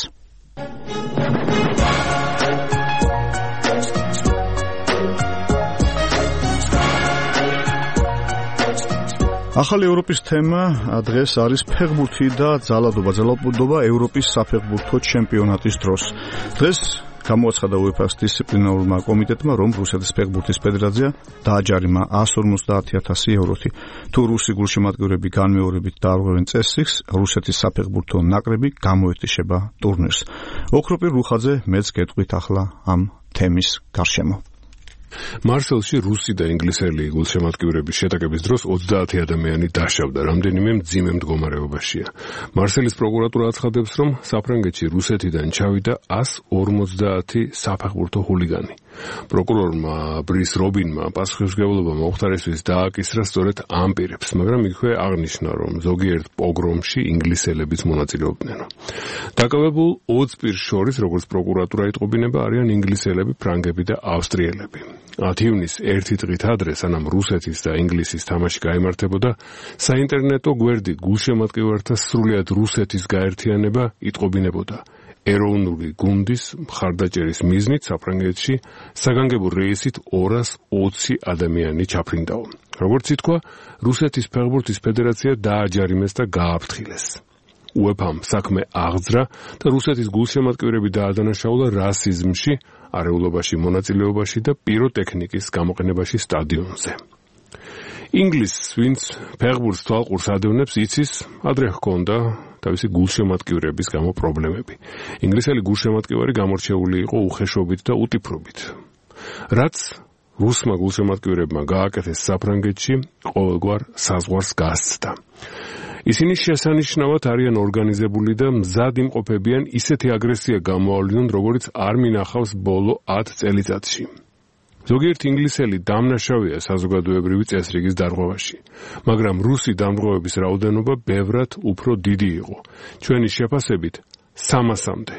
ახალი ევროპის თემა დღეს არის ფეხბურთი და ძალადობა, ძალადობა ევროპის საფეხბურთო ჩემპიონატის დროს. დღეს გამოაცხადა უეფა-ს დისციპლინარულმა კომიტეტმა, რომ რუსეთის ფეხბურთის ფედერაცია დააჯარიმა εκατს ორმოცდაათი ათასი ევროთი. თუ რუსი გულშემატკივრები განმეორებით დაარღვევენ წესრიგს, რუსეთის საფეხბურთო ნაკრები გამოეთიშება ტურნირს. ოქროპირ რუხაძე მეც გეტყვით ახლა ამ თემის გარშემო. მარსელში რუსი და ინგლისელი გულშემატკივრების შეტაკების დროს ოცდაათი ადამიანი დაშავდა, რამდენიმე მძიმე მდგომარეობაშია. მარსელის პროკურატურა აცხადებს, რომ საფრანგეთში რუსეთიდან ჩავიდა εκατს ორმოცდაათი საფეხბურთო ჰულიგანი. პროკურორმა ბრის რობინმა პასუხისმგებლობა მომხდარისთვის დააკისრა სწორედ ამ პირებს, მაგრამ იქვე აღნიშნა, რომ ზოგიერთ პოგრომში ინგლისელებიც მონაწილეობდნენ. დაკავებულ ოც პირს შორის, როგორც პროკურატურა იტყობინება, არიან ინგლისელები, ფრანგები და ავსტრიელები. ათი ივნისს ერთი დღით ადრე, სანამ რუსეთის და ინგლისის თამაში გაიმართებოდა, საინტერნეტო გვერდი გულშემატკივართა სრულიად რუსეთის გაერთიანება იტყობინებოდა. ეროვნული გუნდის მხარდაჭერის მიზნით საფრანგეთში საგანგებო რეისით ორას ოცი ადამიანი ჩაფრინდაო. როგორც ითქვა, რუსეთის ფეხბურთის ფედერაცია დააჯარიმეს და გააფრთხილეს. უეფამ საქმე აღძრა და რუსეთის გულშემატკივრები დაადანაშაულა რასიზმში, არეულობაში, მონაწილეობაში და პიროტექნიკის გამოყენებაში სტადიონზე. ინგლისს, ვინც ფეხბურთს თვალყურს ადევნებს, იცის, ადრე ჰქონდა თავისი გულშემატკივრების გამო პრობლემები. ინგლისელი გულშემატკივარი გამორჩეული იყო უხეშობით და უტიფრობით. რაც რუსმა გულშემატკივრებმა გააკეთეს საფრანგეთში, ყოველგვარ საზღვარს გასცდა. ისინი შესანიშნავად არიან ორგანიზებული და მზად იმყოფებიან ისეთი აგრესია გამოავლინონ, როგორც არ მინახავს ბოლო ათ წელიწადში. ზოგიერთი ინგლისელი დამნაშავეა საზოგადოებრივი წესრიგის დარღვევაში, მაგრამ რუსი დამრღვევების რაოდენობა ბევრად უფრო დიდი იყო, ჩვენი შეფასებით სამასამდე.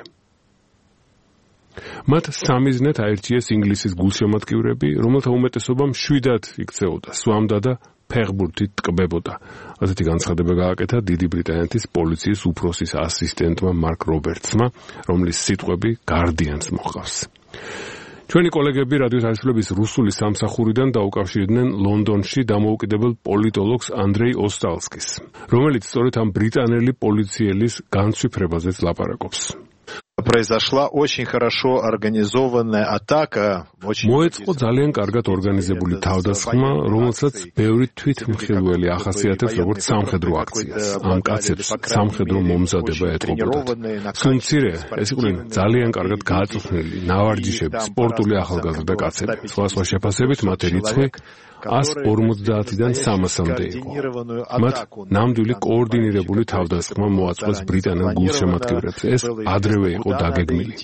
მათ სამიზნედ აირჩიეს ინგლისის გულშემატკივრები, რომელთა უმეტესობამ შვიდად იქცეოდა, სვამდა და ფეხბურთით ტკბებოდა. ასეთი განცხადება გააკეთა დიდი ბრიტანეთის პოლიციის უფროსის ასისტენტმა მარკ რობერტსმა, რომლის სიტყვები გარდიანს მოჰყავს. ჩვენი კოლეგები რადიო თავისუფლების რუსული სამსახურიდან დაუკავშირდნენ ლონდონში დამოუკიდებელ პოლიტოლოგს ანდრეი ოსტალსკის, რომელიც სწორედ ამ ბრიტანელი პოლიციელის განცვიფრებაზეც ლაპარაკობს. Произошла очень хорошо организованная атака. მოეწყო ძალიან კარგად ორგანიზებული თავდასხმა, რომელსაც ბევრი თვითმხილველი ახასიათებს როგორც სამხედრო აქციას. ამ კაცებს სამხედრო მომზადება ეტყობოდათ. სულ მცირე, ეს იყვნენ ძალიან კარგად გააწმული, ნავარჯიშები, სპორტული ახალგაზრდა კაცები. სხვა სხვა შეფასებით მათი რიცხვი ას ორმოცდაათიდან სამასამდე იყო. მათ ნამდვილი კოორდინირებული თავდასხმა მოაწყვეს ბრიტანელ გულშემატკივრებს. ეს ადრევე იყო დაგეგმილი.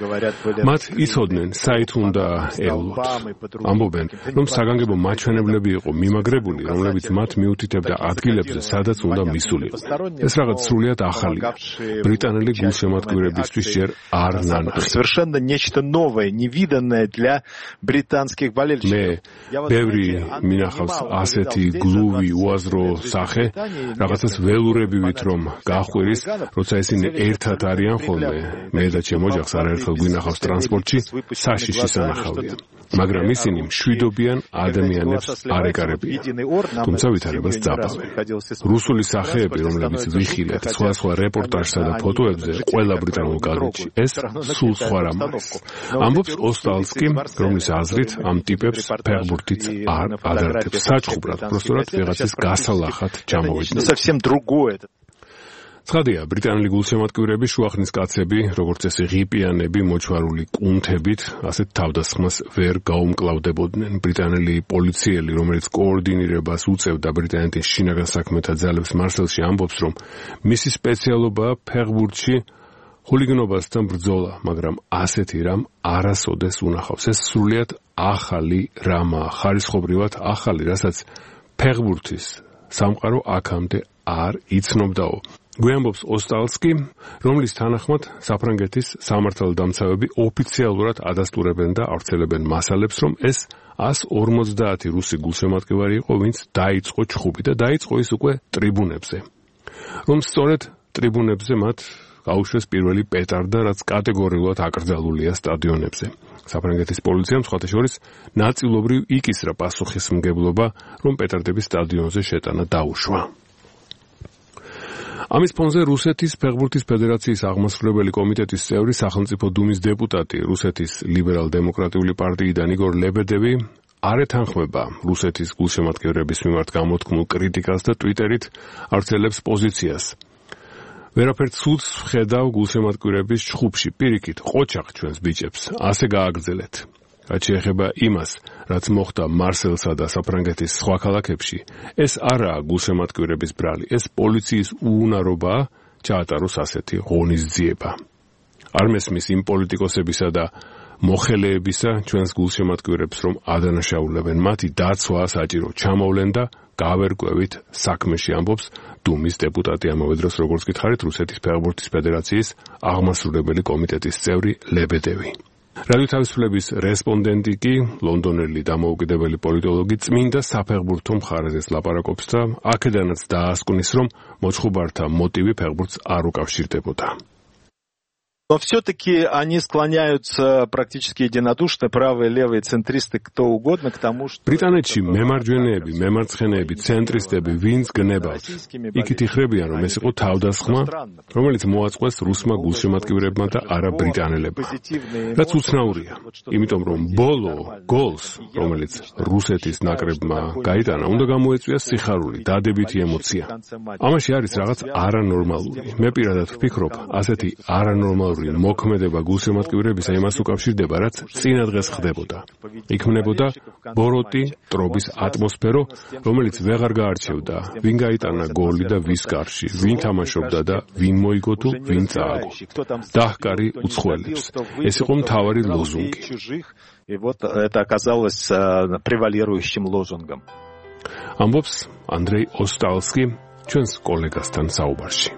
მათ იცოდნენ, საით უნდა ელოთ. ამბობენ, რომ საგანგებო მაჩვენებლები იყო მიმაგრებული, რომლებიც მათ მიუთითებდა ადგილებზე, სადაც უნდა მისულიყო. ეს რაღაც სრულიად ახალია. ბრიტანელი გულშემატკივრებისთვის ჯერ არ ნანახი. Совершенно нечто новое, невиданное для британских болельщиков. ბევრი მინახავს ასეთი გლუვი უაზრო სახე, რაღაცას ველურებივით რომ გახვირის, როცა ისინი ერთად არიან ხოლმე. მე და ჩემ ოჯახს არაერთხელ გვინახავს ტრანსპორტში, საშიში სანახავია. მაგრამ ისინი მშვიდობიან ადამიანებს არ ეკარებიან. თუმცა ვითარებას ძაბავენ. რუსული სახეები, რომლებიც ვიხილეთ სხვა სხვა რეპორტაჟსა და ფოტოებზე ყველა ბრიტანულ კადრში, ეს სულ სხვა რამაა. ამბობს ოსტალსკი, რომლის აზრით ამ ტიპებს ფეხბურთიც არ ადარდებს. საჩხუბრად, პროსტორად ვიღაცის გასალახად ჩამოვიდნენ. Совсем другое. ცხადია, ბრიტანელი გულშემატკივრები შუახნის კაცები, როგორც წესი ღიპიანები, მოჩვარული კუნთებით, ასეთ თავდასხმას ვერ გაუმკლავდებოდნენ. ბრიტანელი პოლიციელი, რომელიც კოორდინირებას უწევდა ბრიტანეთის შინაგან საქმეთა ძალებს მარსელში, ამბობს, რომ მისი სპეციალობაა ფეხბურთში ხულიგნობასთან ბრძოლა, მაგრამ ასეთი რამ არასოდეს უნახავს. ეს სრულიად ახალი რამაა, ხარისხობრივად ახალი, რასაც ფეხბურთის სამყარო აქამდე არ იცნობდაო. გვიამბობს ოსტალსკი, რომლის თანახმად საფრანგეთის სამართალდამცავები ოფიციალურად ადასტურებენ და ავრცელებენ მასალებს, რომ ეს ას ორმოცდაათი რუსი გულშემატკივარი იყო, ვინც დაიწყო ჩხუბი და დაიწყო ის უკვე ტრიბუნებზე. რომ სწორედ ტრიბუნებზე მათ გაუშვეს პირველი პეტარდა, რაც კატეგორიულად აკრძალულია სტადიონებზე. საფრანგეთის პოლიციამ სხვათა შორის ნაწილობრივ იკისრა პასუხისმგებლობა, რომ პეტარდების სტადიონზე შეტანა დაუშვა. ამის ფონზე რუსეთის ფეხბურთის ფედერაციის აღმასრულებელი კომიტეტის წევრი, სახელმწიფო დუმის დეპუტატი, რუსეთის ლიბერალ-დემოკრატიული პარტიიდან იგორ ლებედევი არ ეთანხმება რუსეთის გულშემატკივრების მიმართ გამოთქმულ კრიტიკას და ტვიტერით ავრცელებს პოზიციას. ვერაფერ ცუდს ვხედავ გულშემატკივრების ჩხუბში, პირიქით, ყოჩახ ჩვენს ბიჭებს, ასე გააგრძელეთ. რაც შეეხება იმას, რაც მოხდა მარსელსა და საფრანგეთის სხვა ქალაქებში, ეს არაა გულშემატკივრების ბრალი, ეს პოლიციის უუნარობაა ჩაატაროს ასეთი ღონისძიება. არ მესმის იმ პოლიტიკოსებისა და მოხელეებისა ჩვენს გულშემატკივრებს, რომ ადანაშაულებენ, მათი დაცვა საჭირო ჩამოვლენ და გავერკვევით საქმეში, ამბობს დუმის დეპუტატი, ამავე დროს როგორც გითხარით, რუსეთის ფეხბურთის ფედერაციის აღმასრულებელი კომიტეტის წევრი ლებედევი. რადიო თავისუფლების რესპონდენტი კი, ლონდონელი დამოუკიდებელი პოლიტოლოგი, წმინდა საფეხბურთო მხარეზე ლაპარაკობს და აქედანაც დაასკვნის, რომ მოჩხუბართა მოტივი ფეხბურთს არ უკავშირდებოდა. Но все-таки они склоняются практически единодушно, правые, левые, центристы, кто угодно, к тому, что... ბრიტანეთში მემარჯვენეები, მემარცხენეები, ცენტრისტები, ვინც გნებავთ. იქით იხრებიან, რომ ეს იყო თავდასხმა, რომელიც მოაწყვეს რუსმა გულშემატკივრებმა და არა ბრიტანელებმა. რაც უცნაურია, იმიტომ რომ ბოლო გოლს, რომელიც რუსეთის ნაკრებმა გაიტანა, უნდა გამოეწვიოს სიხარული, დადებითი ემოცია. ამაში არის რაღაც არანორმალური. მე პირადად ვფიქრობ, ასეთი არანორმალური მოქმედება გულშემატკივრებისა იმას უკავშირდება, რაც წინა დღეს ხდებოდა. იქმნებოდა ბოროტი, ტრობის ატმოსფერო, რომელიც ვეღარ გაარჩევდა, ვინ გაიტანა გოლი და ვის კარში, ვინ თამაშობდა და ვინ მოიგო თუ ვინ წააგო. დაჰკარი უცხოელებს. ეს იყო მთავარი ლოზუნგი. И вот это оказалось превалирующим лозунгом. ამბობს ანდრეი ოსტალსკი ჩვენს კოლეგასთან საუბარში.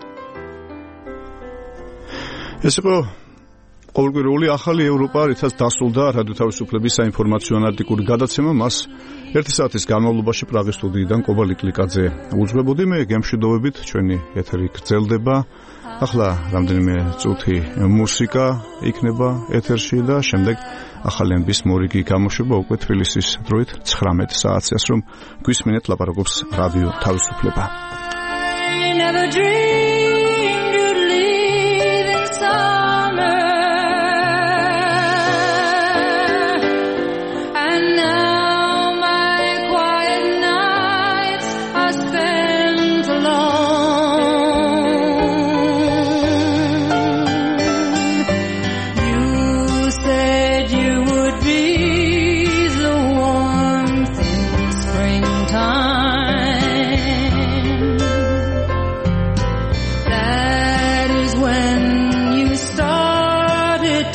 ეს იყო ყოველკვირეული ახალი ევროპა, რითაც დასრულდა რადიო თავისუფლების საინფორმაციო ანალიტიკური გადაცემა. მას ერთი საათის განმავლობაში პრაღის სტუდიიდან კობა ლიკლიკაძე უძღვებოდი. მე გემშვიდობებით, ჩვენი ეთერი გრძელდება. ახლა რამდენიმე წუთი მუსიკა იქნება ეთერში და შემდეგ ახალენების მორიგი გამოშვება უკვე თბილისის დროით ცხრამეტ საათს, რომ გვისმინეთ ლაპარაკობს რადიო თავისუფლება. Never dreamed you'd leave in summer.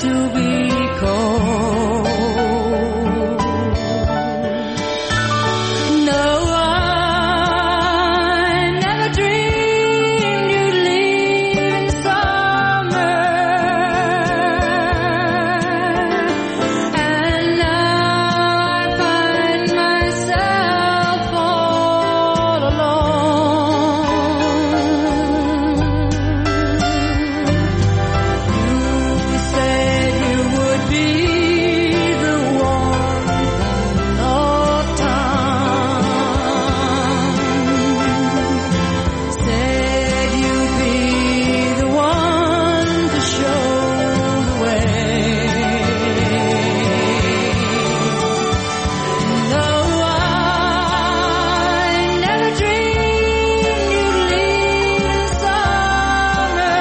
to be cold. No, I never dreamed you'd leave in summer, and now I find myself all alone. You said you would be the one of time. Said you'd be the one to show the way. No, I never dreamed you'd leave in summer,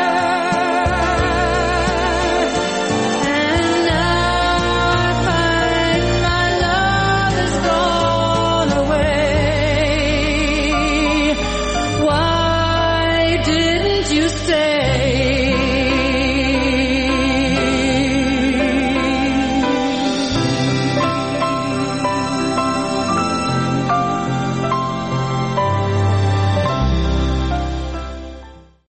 and now I find my love has gone away. Why didn't you stay?